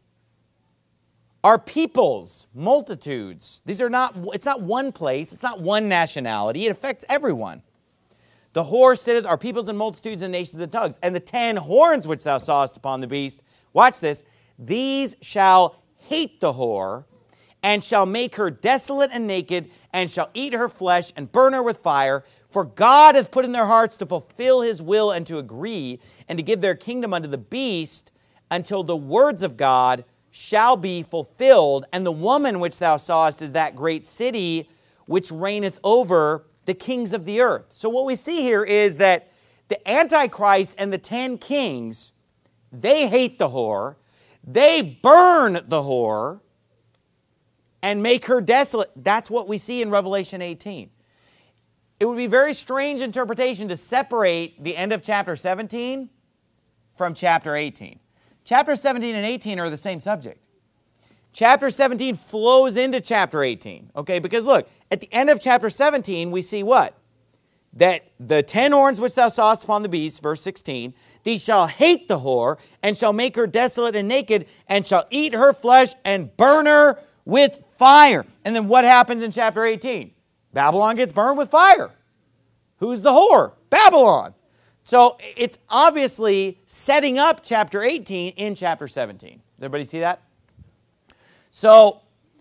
are peoples, multitudes. These are not, it's not one place, it's not one nationality, it affects everyone. The whore sitteth, are peoples and multitudes and nations and tongues. And the ten horns which thou sawest upon the beast, watch this, these shall hate the whore, and shall make her desolate and naked, and shall eat her flesh, and burn her with fire. For God hath put in their hearts to fulfill his will, and to agree, and to give their kingdom unto the beast, until the words of God shall be fulfilled, and the woman which thou sawest is that great city which reigneth over the kings of the earth. So what we see here is that the Antichrist and the ten kings, they hate the whore, they burn the whore, and make her desolate. That's what we see in Revelation eighteen. It would be a very strange interpretation to separate the end of chapter seventeen from chapter eighteen. Chapter seventeen and eighteen are the same subject. Chapter seventeen flows into chapter eighteen, okay? Because look, at the end of chapter seventeen, we see what? That the ten horns which thou sawest upon the beast, verse sixteen, these shall hate the whore, and shall make her desolate and naked, and shall eat her flesh and burn her with fire. And then what happens in chapter eighteen? Babylon gets burned with fire. Who's the whore? Babylon. So it's obviously setting up chapter eighteen in chapter seventeen. Does everybody see that? So,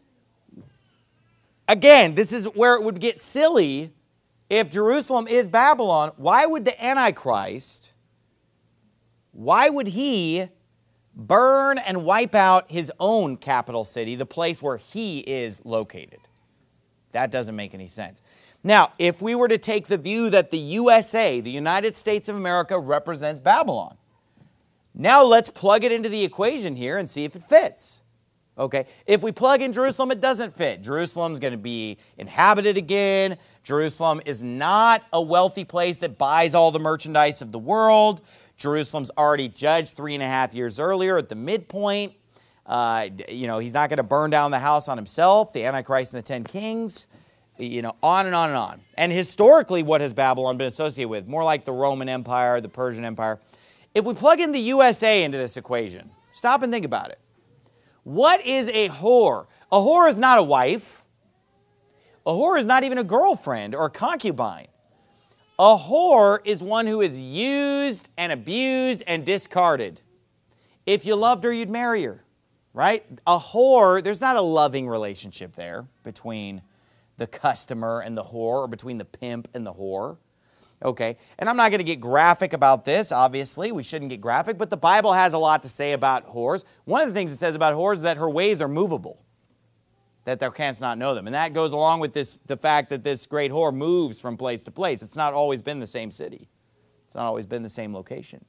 again, this is where it would get silly. If Jerusalem is Babylon, why would the Antichrist, why would he burn and wipe out his own capital city, the place where he is located? That doesn't make any sense. Now, if we were to take the view that the U S A, the United States of America, represents Babylon, now let's plug it into the equation here and see if it fits. Okay, if we plug in Jerusalem, it doesn't fit. Jerusalem's going to be inhabited again. Jerusalem is not a wealthy place that buys all the merchandise of the world. Jerusalem's already judged three and a half years earlier at the midpoint. Uh, you know, he's not going to burn down the house on himself, the Antichrist and the ten kings, you know, on and on and on. And historically, what has Babylon been associated with? More like the Roman Empire, the Persian Empire. If we plug in the U S A into this equation, stop and think about it. What is a whore? A whore is not a wife. A whore is not even a girlfriend or a concubine. A whore is one who is used and abused and discarded. If you loved her, you'd marry her, right? A whore, there's not a loving relationship there between the customer and the whore, or between the pimp and the whore. Okay, and I'm not going to get graphic about this, obviously. We shouldn't get graphic, but the Bible has a lot to say about whores. One of the things it says about whores is that her ways are movable, that thou canst not know them. And that goes along with this, the fact that this great whore moves from place to place. It's not always been the same city. It's not always been the same location.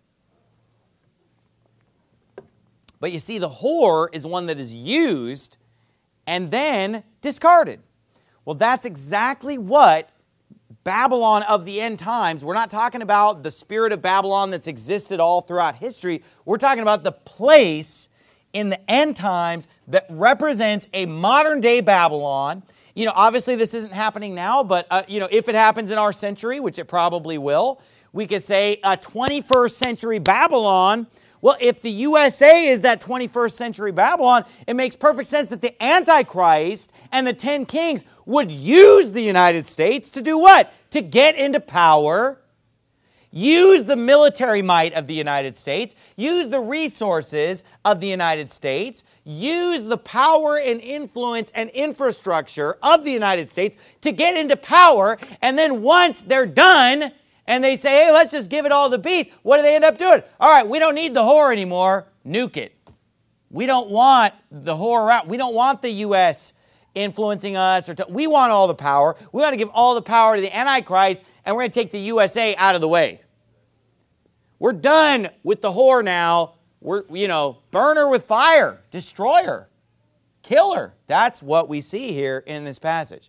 But you see, the whore is one that is used and then discarded. Well, that's exactly what Babylon of the end times. We're not talking about the spirit of Babylon that's existed all throughout history. We're talking about the place in the end times that represents a modern day Babylon. You know, obviously this isn't happening now, but uh, you know, if it happens in our century, which it probably will, we could say a twenty-first century Babylon. Well, if the U S A is that twenty-first century Babylon, it makes perfect sense that the Antichrist and the ten kings would use the United States to do what? To get into power, use the military might of the United States, use the resources of the United States, use the power and influence and infrastructure of the United States to get into power, and then once they're done, and they say, hey, let's just give it all to the beast. What do they end up doing? All right, we don't need the whore anymore. Nuke it. We don't want the whore around. We don't want the U S influencing us. Or we want all the power. We want to give all the power to the Antichrist, and we're going to take the U S A out of the way. We're done with the whore now. We're, you know, burn her with fire. Destroy her. Kill her. That's what we see here in this passage.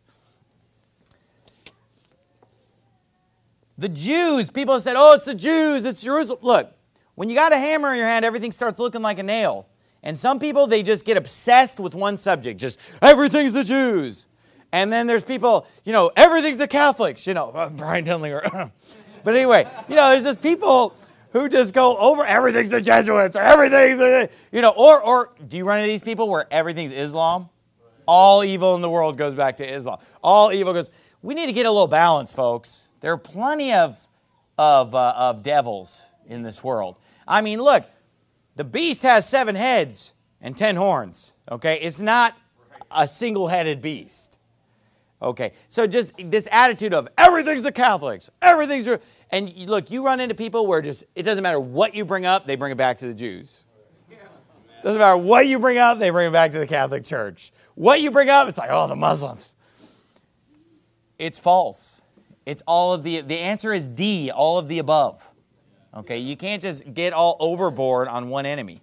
The Jews, people have said, oh, it's the Jews, it's Jerusalem. Look, when you got a hammer in your hand, everything starts looking like a nail. And some people, they just get obsessed with one subject. Just, everything's the Jews. And then there's people, you know, everything's the Catholics. You know, uh, Brian Denlinger. But anyway, you know, there's just people who just go over, everything's the Jesuits, or everything's the, you know, or, or do you run into these people where everything's Islam? All evil in the world goes back to Islam. All evil goes, we need to get a little balance, folks. There are plenty of, of, uh, of devils in this world. I mean, look, the beast has seven heads and ten horns, okay? It's not a single-headed beast, okay? So just this attitude of everything's the Catholics, everything's... And look, you run into people where just, it doesn't matter what you bring up, they bring it back to the Jews. Doesn't matter what you bring up, they bring it back to the Catholic Church. What you bring up, it's like, oh, the Muslims. It's false. It's all of the, the answer is D, all of the above. Okay, you can't just get all overboard on one enemy.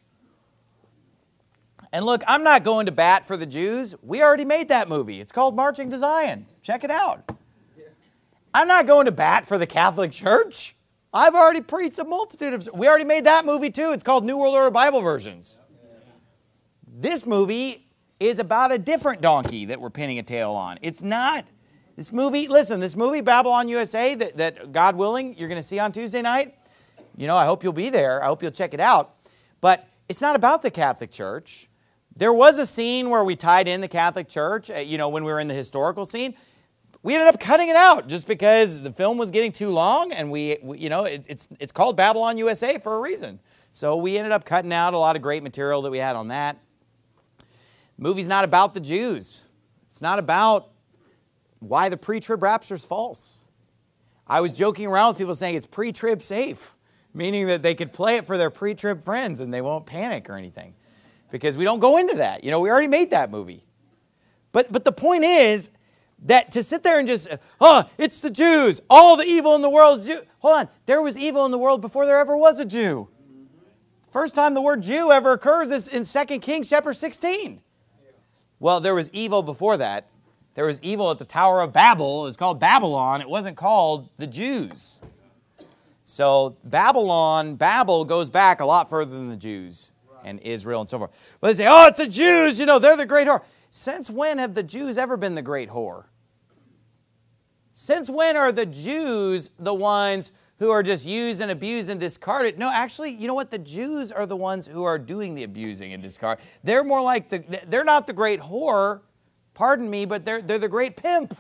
And look, I'm not going to bat for the Jews. We already made that movie. It's called Marching to Zion. Check it out. I'm not going to bat for the Catholic Church. I've already preached a multitude of... We already made that movie too. It's called New World Order Bible Versions. This movie is about a different donkey that we're pinning a tail on. It's not... This movie, listen, this movie, Babylon U S A, that, that God willing, you're going to see on Tuesday night, you know, I hope you'll be there. I hope you'll check it out. But it's not about the Catholic Church. There was a scene where we tied in the Catholic Church, uh, you know, when we were in the historical scene. We ended up cutting it out just because the film was getting too long, and we, we you know, it, it's, it's called Babylon U S A for a reason. So we ended up cutting out a lot of great material that we had on that. The movie's not about the Jews. It's not about why the pre-trib rapture is false. I was joking around with people saying it's pre-trib safe, meaning that they could play it for their pre-trib friends and they won't panic or anything. Because we don't go into that. You know, we already made that movie. But, but the point is that to sit there and just, oh, it's the Jews. All the evil in the world is Jew. Hold on. There was evil in the world before there ever was a Jew. First time the word Jew ever occurs is in Second Kings chapter sixteen. Well, there was evil before that. There was evil at the Tower of Babel. It was called Babylon. It wasn't called the Jews. So Babylon, Babel goes back a lot further than the Jews and Israel and so forth. But they say, oh, it's the Jews. You know, they're the great whore. Since when have the Jews ever been the great whore? Since when are the Jews the ones who are just used and abused and discarded? No, actually, you know what? The Jews are the ones who are doing the abusing and discard. They're more like the, they're not the great whore. Pardon me, but they're, they're the great pimp.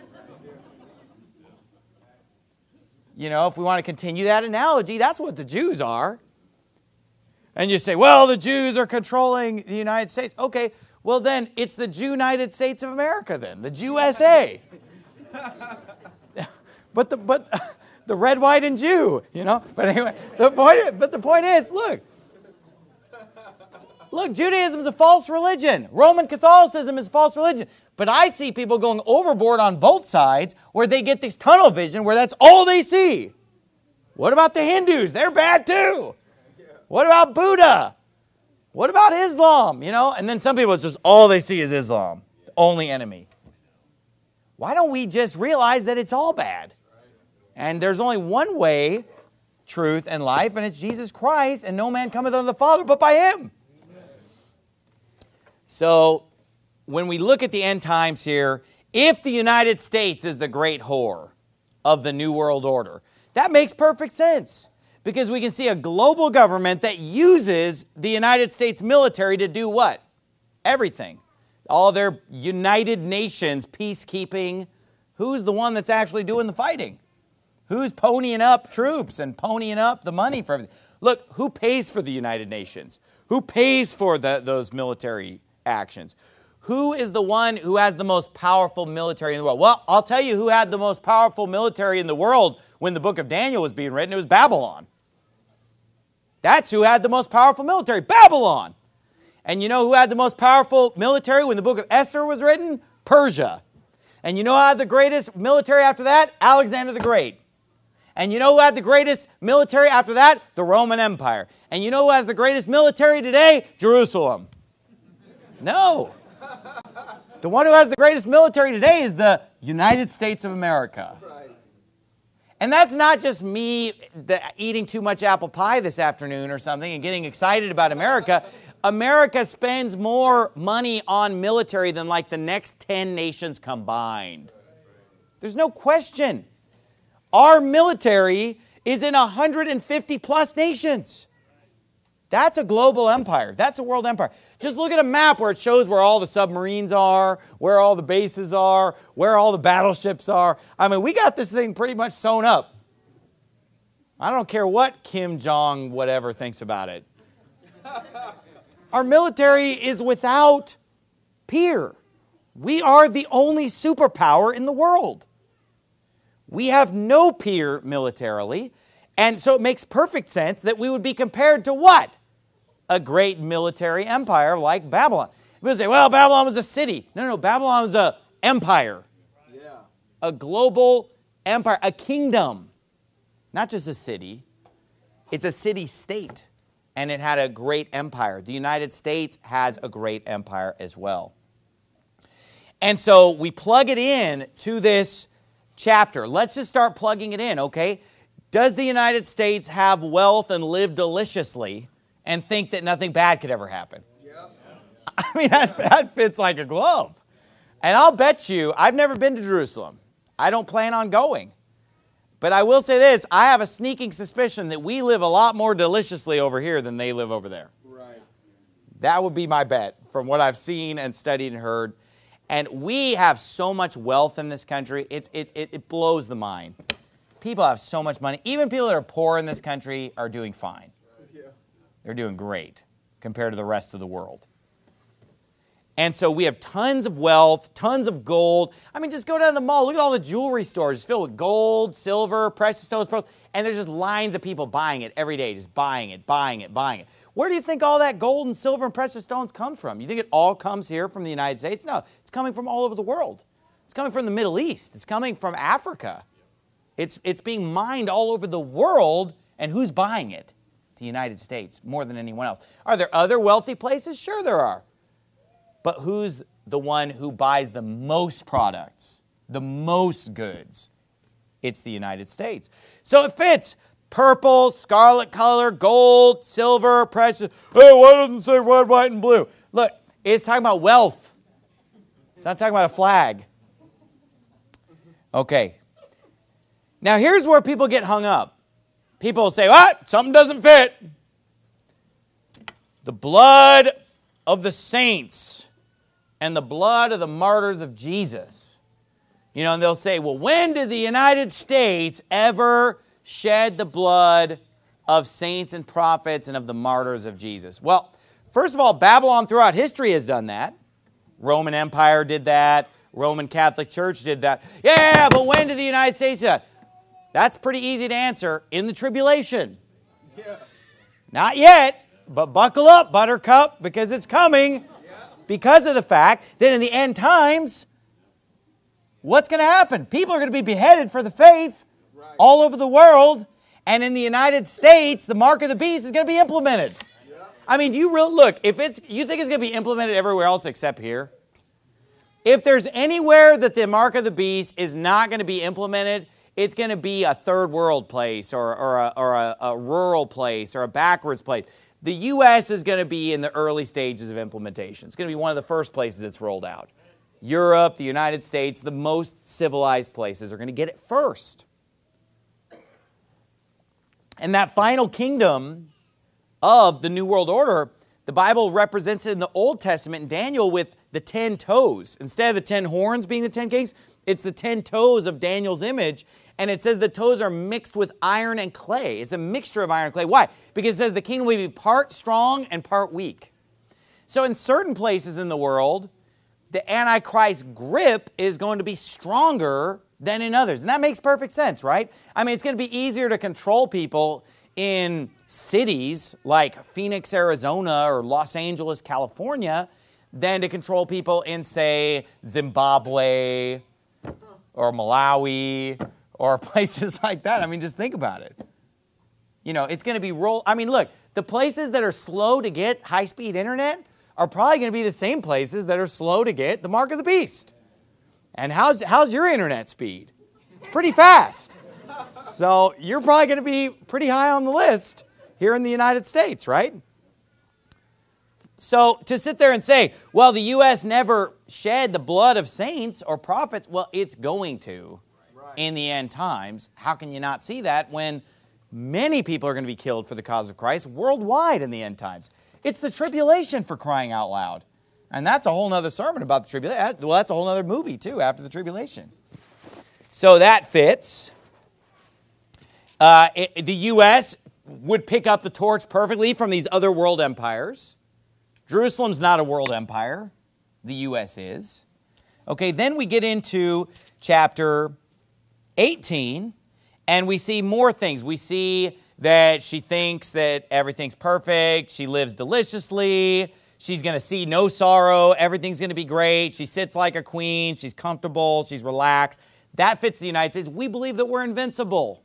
You know, if we want to continue that analogy, that's what the Jews are. And you say, well, the Jews are controlling the United States. Okay, well then, it's the Jew-United States of America then, the Jew S A. but the but the red, white, and Jew, you know. But anyway, the point. But the point is, look. Look, Judaism is a false religion. Roman Catholicism is a false religion. But I see people going overboard on both sides where they get this tunnel vision where that's all they see. What about the Hindus? They're bad too. What about Buddha? What about Islam? You know, and then some people, it's just all they see is Islam. The only enemy. Why don't we just realize that it's all bad? And there's only one way, truth, and life, and it's Jesus Christ, and no man cometh unto the Father but by Him. So, when we look at the end times here, if the United States is the great whore of the New World Order, that makes perfect sense. Because we can see a global government that uses the United States military to do what? Everything. All their United Nations peacekeeping. Who's the one that's actually doing the fighting? Who's ponying up troops and ponying up the money for everything? Look, who pays for the United Nations? Who pays for the, those military actions? Who is the one who has the most powerful military in the world? Well, I'll tell you who had the most powerful military in the world when the book of Daniel was being written. It was Babylon. That's who had the most powerful military, Babylon. And you know who had the most powerful military when the book of Esther was written? Persia. And you know who had the greatest military after that? Alexander the Great. And you know who had the greatest military after that? The Roman Empire. And you know who has the greatest military today? Jerusalem. No. The one who has the greatest military today is the United States of America. And that's not just me eating too much apple pie this afternoon or something and getting excited about America. America spends more money on military than like the next ten nations combined. There's no question. Our military is in one hundred fifty plus nations. That's a global empire. That's a world empire. Just look at a map where it shows where all the submarines are, where all the bases are, where all the battleships are. I mean, we got this thing pretty much sewn up. I don't care what Kim Jong whatever thinks about it. Our military is without peer. We are the only superpower in the world. We have no peer militarily, and so it makes perfect sense that we would be compared to what? a great military empire like Babylon. People say, well, Babylon was a city. No, no, Babylon was an empire. Yeah. A global empire, a kingdom. Not just a city. It's a city-state. And it had a great empire. The United States has a great empire as well. And so we plug it in to this chapter. Let's just start plugging it in, okay? Does the United States have wealth and live deliciously and think that nothing bad could ever happen? Yep. I mean, that, that fits like a glove. And I'll bet you, I've never been to Jerusalem. I don't plan on going. But I will say this, I have a sneaking suspicion that we live a lot more deliciously over here than they live over there. Right. That would be my bet from what I've seen and studied and heard. And we have so much wealth in this country, it's, it, it, it blows the mind. People have so much money. Even people that are poor in this country are doing fine. They're doing great compared to the rest of the world. And so we have tons of wealth, tons of gold. I mean, just go down to the mall. Look at all the jewelry stores filled with gold, silver, precious stones, pearls. And there's just lines of people buying it every day, just buying it, buying it, buying it. Where do you think all that gold and silver and precious stones come from? You think it all comes here from the United States? No, it's coming from all over the world. It's coming from the Middle East. It's coming from Africa. It's, it's being mined all over the world. And who's buying it? The United States, more than anyone else. Are there other wealthy places? Sure there are. But who's the one who buys the most products, the most goods? It's the United States. So it fits. Purple, scarlet color, gold, silver, precious. Hey, why doesn't it say red, white, and blue? Look, it's talking about wealth. It's not talking about a flag. Okay. Now here's where people get hung up. People will say, what? Something doesn't fit. The blood of the saints and the blood of the martyrs of Jesus. You know, and they'll say, well, when did the United States ever shed the blood of saints and prophets and of the martyrs of Jesus? Well, first of all, Babylon throughout history has done that. Roman Empire did that. Roman Catholic Church did that. Yeah, but when did the United States do that? That's pretty easy to answer. In the tribulation. Yeah. Not yet, but buckle up, Buttercup, because it's coming. Yeah. Because of the fact that in the end times, what's going to happen? People are going to be beheaded for the faith right. all over the world. And in the United States, the mark of the beast is going to be implemented. Yeah. I mean, you really look, if it's, you think it's going to be implemented everywhere else except here? If there's anywhere that the mark of the beast is not going to be implemented, it's going to be a third world place or, or, a, or a, a rural place or a backwards place. The U S is going to be in the early stages of implementation. It's going to be one of the first places it's rolled out. Europe, the United States, the most civilized places are going to get it first. And that final kingdom of the New World Order, the Bible represents it in the Old Testament in Daniel with the ten toes. Instead of the ten horns being the ten kings, it's the ten toes of Daniel's image. And it says the toes are mixed with iron and clay. It's a mixture of iron and clay. Why? Because it says the kingdom will be part strong and part weak. So in certain places in the world, the Antichrist grip is going to be stronger than in others. And that makes perfect sense, right? I mean, it's going to be easier to control people in cities like Phoenix, Arizona, or Los Angeles, California, than to control people in, say, Zimbabwe or Malawi or places like that. I mean, just think about it. You know, it's going to be roll. I mean, look, the places that are slow to get high-speed internet are probably going to be the same places that are slow to get the mark of the beast. And how's, how's your internet speed? It's pretty fast. So you're probably going to be pretty high on the list here in the United States, right? So to sit there and say, well, the U S never shed the blood of saints or prophets, well, it's going to in the end times. How can you not see that when many people are going to be killed for the cause of Christ worldwide in the end times? It's the tribulation, for crying out loud. And that's a whole other sermon about the tribulation. Well, that's a whole other movie, too, after the tribulation. So that fits. Uh, it, the U S would pick up the torch perfectly from these other world empires. Jerusalem's not a world empire. The U S is. Okay, then we get into chapter eighteen, and we see more things. We see that she thinks that everything's perfect. She lives deliciously. She's going to see no sorrow. Everything's going to be great. She sits like a queen. She's comfortable. She's relaxed. That fits the United States. We believe that we're invincible.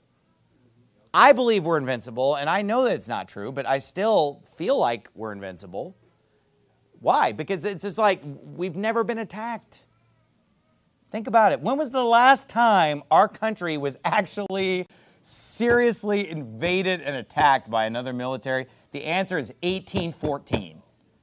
I believe we're invincible, and I know that it's not true, but I still feel like we're invincible. Why? Because it's just like we've never been attacked. Think about it. When was the last time our country was actually seriously invaded and attacked by another military? The answer is eighteen fourteen.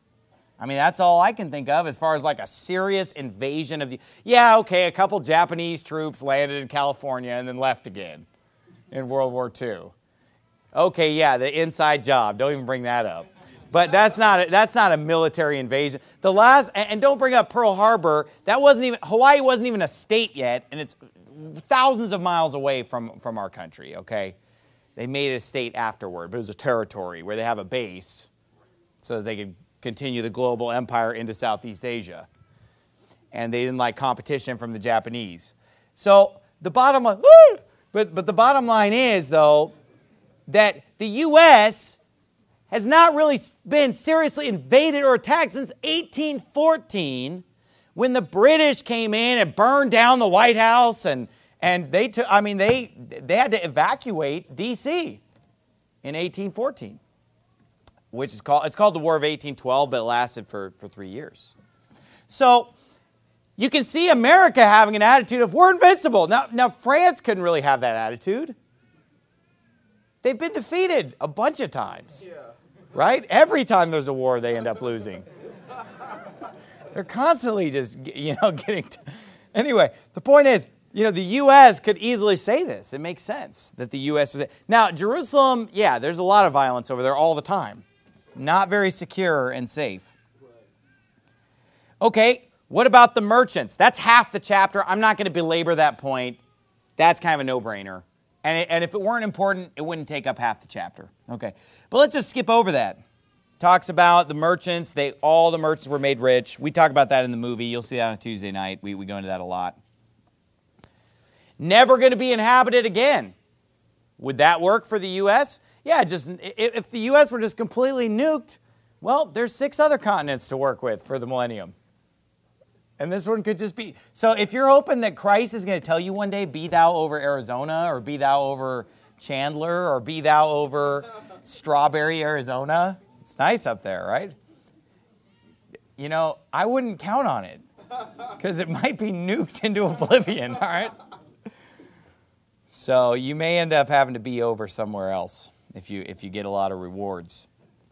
I mean, that's all I can think of as far as like a serious invasion of the... Yeah, okay, a couple Japanese troops landed in California and then left again in World War Two. Okay, yeah, the inside job. Don't even bring that up. But that's not a, that's not a military invasion. The last, and don't bring up Pearl Harbor. That wasn't even, Hawaii wasn't even a state yet, and it's thousands of miles away from, from our country, okay? They made it a state afterward, but it was a territory where they have a base so that they could continue the global empire into Southeast Asia. And they didn't like competition from the Japanese. So the bottom line, woo! But, but the bottom line is, though, that the U S has not really been seriously invaded or attacked since eighteen fourteen, when the British came in and burned down the White House, and, and they took, I mean, they, they had to evacuate D C in eighteen fourteen, which is called, it's called the War of eighteen twelve, but it lasted for, for three years. So you can see America having an attitude of, we're invincible. Now, now France couldn't really have that attitude. They've been defeated a bunch of times, yeah. Right? Every time there's a war, they end up losing. They're constantly just, you know, getting... To... Anyway, the point is, you know, the U S could easily say this. It makes sense that the U S was... Now, Jerusalem, yeah, there's a lot of violence over there all the time. Not very secure and safe. Okay, what about the merchants? That's half the chapter. I'm not going to belabor that point. That's kind of a no-brainer. And, it, and if it weren't important, it wouldn't take up half the chapter. Okay, but let's just skip over that. Talks about the merchants. They all the merchants were made rich. We talk about that in the movie. You'll see that on Tuesday night. We, we go into that a lot. Never going to be inhabited again. Would that work for the U S? Yeah, just if the U S were just completely nuked, well, there's six other continents to work with for the millennium. And this one could just be... So if you're hoping that Christ is going to tell you one day, be thou over Arizona, or be thou over Chandler, or be thou over Strawberry, Arizona, it's nice up there, right? You know, I wouldn't count on it, because it might be nuked into oblivion, all right? So you may end up having to be over somewhere else if you, if you get a lot of rewards.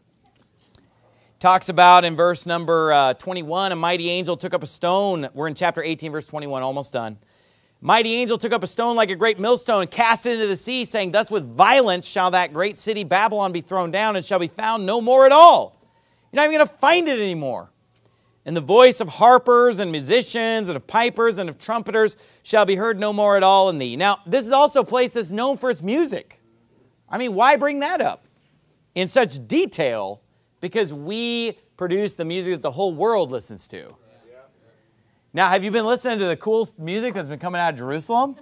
Talks about in verse number uh, twenty-one, a mighty angel took up a stone. We're in chapter eighteen, verse twenty-one, almost done. Mighty angel took up a stone like a great millstone and cast it into the sea, saying, thus with violence shall that great city Babylon be thrown down and shall be found no more at all. You're not even going to find it anymore. And the voice of harpers and musicians and of pipers and of trumpeters shall be heard no more at all in thee. Now, this is also a place that's known for its music. I mean, why bring that up in such detail? Because we produce the music that the whole world listens to. Now, have you been listening to the cool music that's been coming out of Jerusalem?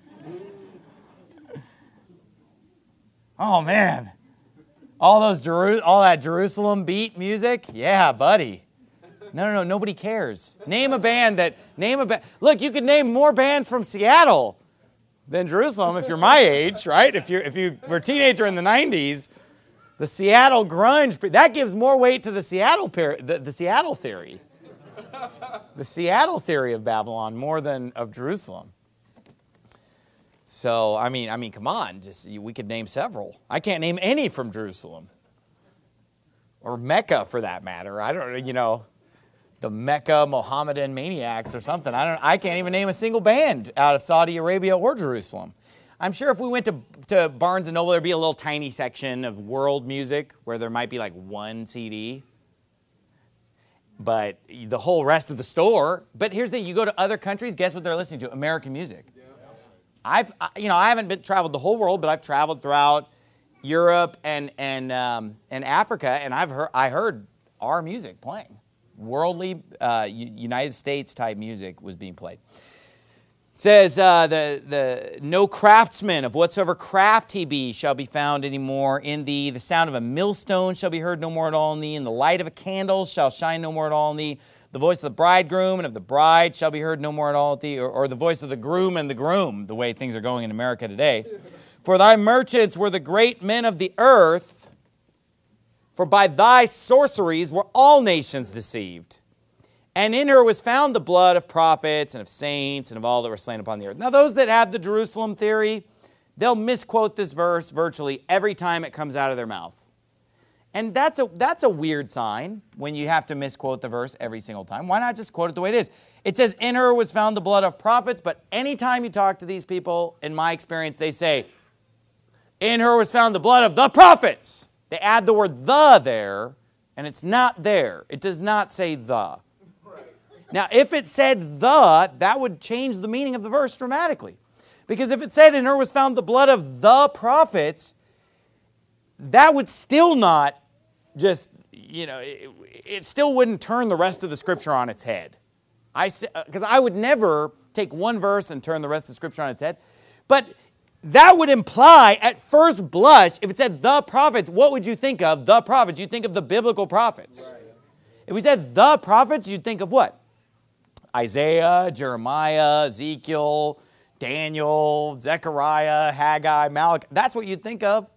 Oh, man. All those Jeru- all that Jerusalem beat music? Yeah, buddy. No, no, no, nobody cares. Name a band that, name a band. Look, you could name more bands from Seattle than Jerusalem if you're my age, right? If, you're, if you were a teenager in the nineties. The Seattle grunge, that gives more weight to the Seattle, the, the Seattle theory. The Seattle theory of Babylon more than of Jerusalem. So, I mean, I mean, come on, just we could name several. I can't name any from Jerusalem. Or Mecca, for that matter. I don't, you know, the Mecca Mohammedan maniacs or something. I don't, I can't even name a single band out of Saudi Arabia or Jerusalem. I'm sure if we went to, to Barnes and Noble, there'd be a little tiny section of world music where there might be like one C D. But the whole rest of the store. But here's the thing, you go to other countries, guess what they're listening to? American music. Yeah. I've, you know, I haven't been traveled the whole world, but I've traveled throughout Europe and, and, um, and Africa, and I've heard, I heard our music playing. Worldly, uh, United States type music was being played. It says, uh, the, the, no craftsman of whatsoever craft he be shall be found anymore in thee. The sound of a millstone shall be heard no more at all in thee. And the light of a candle shall shine no more at all in thee. The voice of the bridegroom and of the bride shall be heard no more at all at thee. Or, or the voice of the groom and the groom, the way things are going in America today. For thy merchants were the great men of the earth. For by thy sorceries were all nations deceived. And in her was found the blood of prophets and of saints and of all that were slain upon the earth. Now those that have the Jerusalem theory, they'll misquote this verse virtually every time it comes out of their mouth. And that's a, that's a weird sign when you have to misquote the verse every single time. Why not just quote it the way it is? It says, in her was found the blood of prophets, but anytime you talk to these people, in my experience, they say, in her was found the blood of the prophets. They add the word the there, and it's not there. It does not say the. Now, if it said the, that would change the meaning of the verse dramatically. Because if it said, in her was found the blood of the prophets, that would still not just, you know, it, it still wouldn't turn the rest of the Scripture on its head. I, because I would never take one verse and turn the rest of the Scripture on its head. But that would imply, at first blush, if it said the prophets, what would you think of the prophets? You'd think of the biblical prophets. Right. If we said the prophets, you'd think of what? Isaiah, Jeremiah, Ezekiel, Daniel, Zechariah, Haggai, Malachi. That's what you'd think of.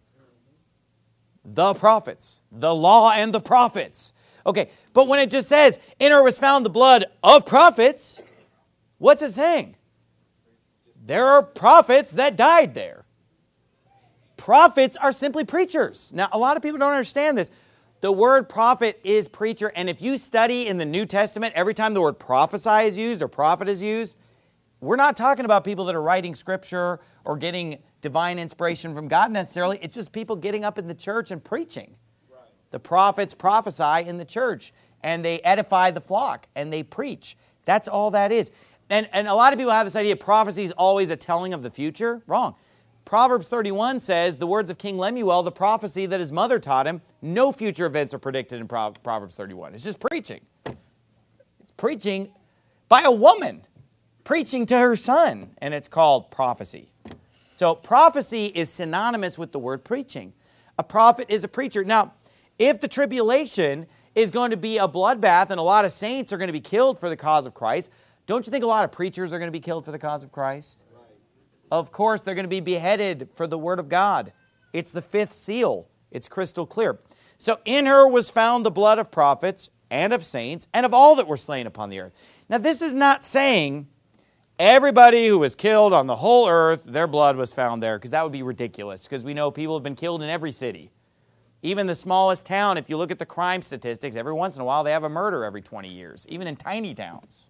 The prophets. The law and the prophets. Okay, but when it just says, in her was found the blood of prophets, what's it saying? There are prophets that died there. Prophets are simply preachers. Now, a lot of people don't understand this. The word prophet is preacher, and if you study in the New Testament, every time the word prophesy is used or prophet is used, we're not talking about people that are writing Scripture or getting divine inspiration from God necessarily. It's just people getting up in the church and preaching. Right. The prophets prophesy in the church, and they edify the flock, and they preach. That's all that is. And, and a lot of people have this idea prophecy is always a telling of the future. Wrong. Proverbs thirty-one says, the words of King Lemuel, the prophecy that his mother taught him, no future events are predicted in Proverbs thirty-one. It's just preaching. It's preaching by a woman, preaching to her son, and it's called prophecy. So prophecy is synonymous with the word preaching. A prophet is a preacher. Now, if the tribulation is going to be a bloodbath and a lot of saints are going to be killed for the cause of Christ, don't you think a lot of preachers are going to be killed for the cause of Christ? Of course, they're going to be beheaded for the Word of God. It's the fifth seal. It's crystal clear. So in her was found the blood of prophets and of saints and of all that were slain upon the earth. Now, this is not saying everybody who was killed on the whole earth, their blood was found there, because that would be ridiculous, because we know people have been killed in every city. Even the smallest town, if you look at the crime statistics, every once in a while they have a murder every twenty years, even in tiny towns.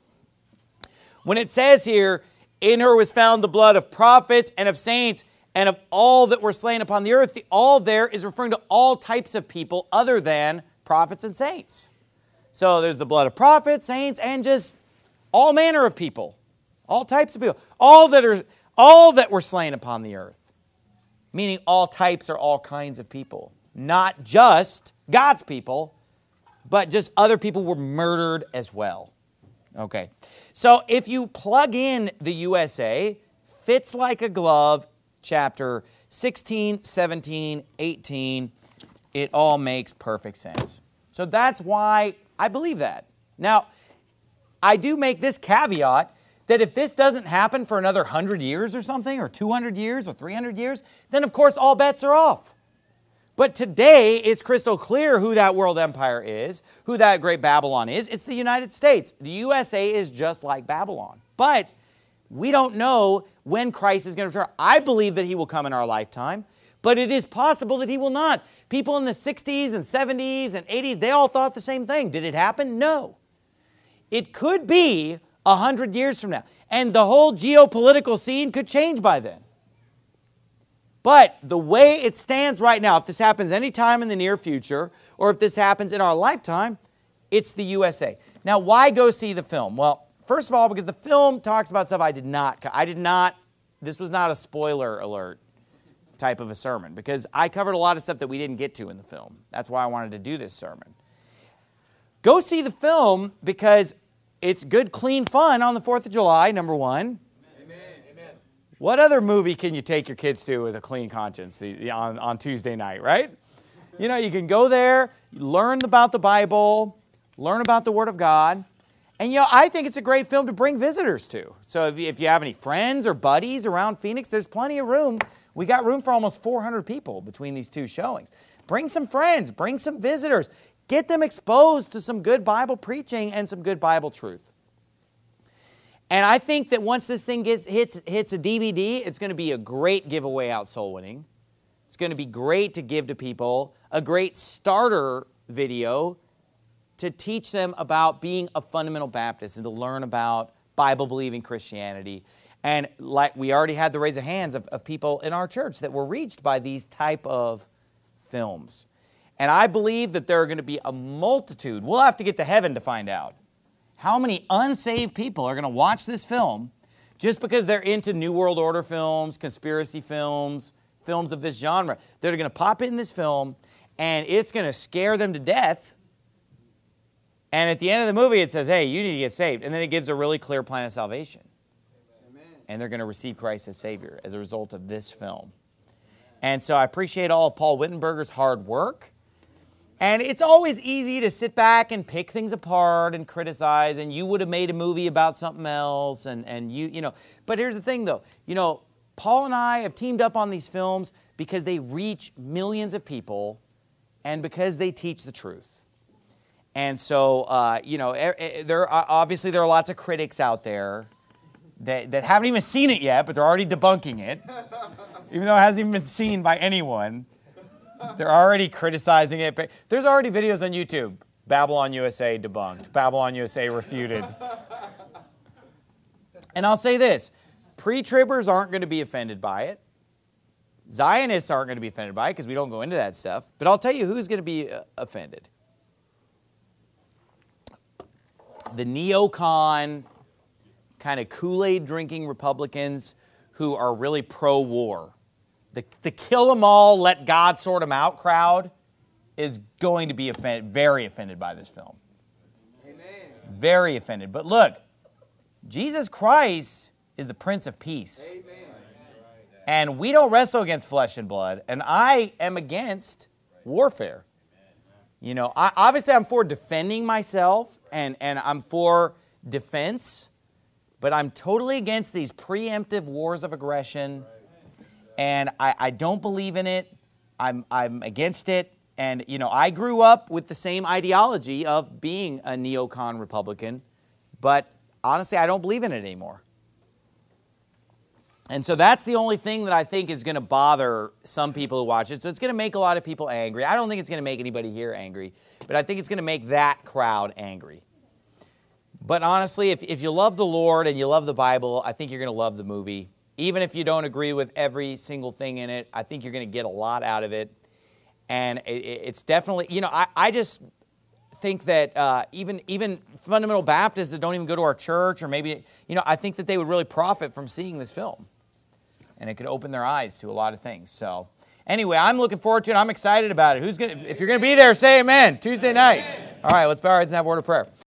When it says here, in her was found the blood of prophets and of saints and of all that were slain upon the earth. The all there is referring to all types of people other than prophets and saints. So there's the blood of prophets, saints, and just all manner of people. All types of people. All that are, all that were slain upon the earth. Meaning all types or all kinds of people. Not just God's people, but just other people were murdered as well. Okay, so if you plug in the U S A, fits like a glove, chapter sixteen, seventeen, eighteen, it all makes perfect sense. So that's why I believe that. Now, I do make this caveat that if this doesn't happen for another one hundred years or something, or two hundred years, or three hundred years, then of course all bets are off. But today, it's crystal clear who that world empire is, who that great Babylon is. It's the United States. The U S A is just like Babylon. But we don't know when Christ is going to return. I believe that He will come in our lifetime, but it is possible that He will not. People in the sixties and seventies and eighties, they all thought the same thing. Did it happen? No. It could be one hundred years from now, and the whole geopolitical scene could change by then. But the way it stands right now, if this happens anytime in the near future, or if this happens in our lifetime, it's the U S A. Now, why go see the film? Well, first of all, because the film talks about stuff I did not, I did not, this was not a spoiler alert type of a sermon, because I covered a lot of stuff that we didn't get to in the film. That's why I wanted to do this sermon. Go see the film because it's good, clean fun on the fourth of July, number one. What other movie can you take your kids to with a clean conscience on, on Tuesday night, right? You know, you can go there, learn about the Bible, learn about the Word of God. And, you know, I think it's a great film to bring visitors to. So if you, if you have any friends or buddies around Phoenix, there's plenty of room. We got room for almost four hundred people between these two showings. Bring some friends, bring some visitors. Get them exposed to some good Bible preaching and some good Bible truth. And I think that once this thing gets hits, hits a D V D, it's going to be a great giveaway out soul winning. It's going to be great to give to people, a great starter video to teach them about being a fundamental Baptist and to learn about Bible-believing Christianity. And like we already had the raise of hands of, of people in our church that were reached by these type of films. And I believe that there are going to be a multitude. We'll have to get to heaven to find out how many unsaved people are going to watch this film just because they're into New World Order films, conspiracy films, films of this genre. They're going to pop in this film, and it's going to scare them to death. And at the end of the movie, it says, hey, you need to get saved. And then it gives a really clear plan of salvation. Amen. And they're going to receive Christ as Savior as a result of this film. And so I appreciate all of Paul Wittenberger's hard work. And it's always easy to sit back and pick things apart and criticize, and you would have made a movie about something else, and, and you, you know. But here's the thing, though. You know, Paul and I have teamed up on these films because they reach millions of people and because they teach the truth. And so, uh, you know, there are, obviously there are lots of critics out there that, that haven't even seen it yet, but they're already debunking it, even though it hasn't even been seen by anyone. They're already criticizing it. But there's already videos on YouTube. Babylon U S A debunked. Babylon U S A refuted. And I'll say this. Pre-tribbers aren't going to be offended by it. Zionists aren't going to be offended by it because we don't go into that stuff. But I'll tell you who's going to be uh, offended. The neocon, kind of Kool-Aid drinking Republicans who are really pro-war. The, the kill them all, let God sort them out crowd is going to be offended, very offended by this film. Amen. Very offended. But look, Jesus Christ is the Prince of Peace. Amen. And we don't wrestle against flesh and blood. And I am against warfare. You know, I, obviously I'm for defending myself and, and I'm for defense. But I'm totally against these preemptive wars of aggression. And I, I don't believe in it. I'm, I'm against it. And, you know, I grew up with the same ideology of being a neocon Republican. But honestly, I don't believe in it anymore. And so that's the only thing that I think is going to bother some people who watch it. So it's going to make a lot of people angry. I don't think it's going to make anybody here angry. But I think it's going to make that crowd angry. But honestly, if, if you love the Lord and you love the Bible, I think you're going to love the movie. Even if you don't agree with every single thing in it, I think you're going to get a lot out of it. And it, it's definitely, you know, I, I just think that uh, even, even fundamental Baptists that don't even go to our church or maybe, you know, I think that they would really profit from seeing this film. And it could open their eyes to a lot of things. So anyway, I'm looking forward to it. I'm excited about it. Who's gonna, if you're going to be there, say amen. Tuesday night. All right, let's bow our heads and have a word of prayer.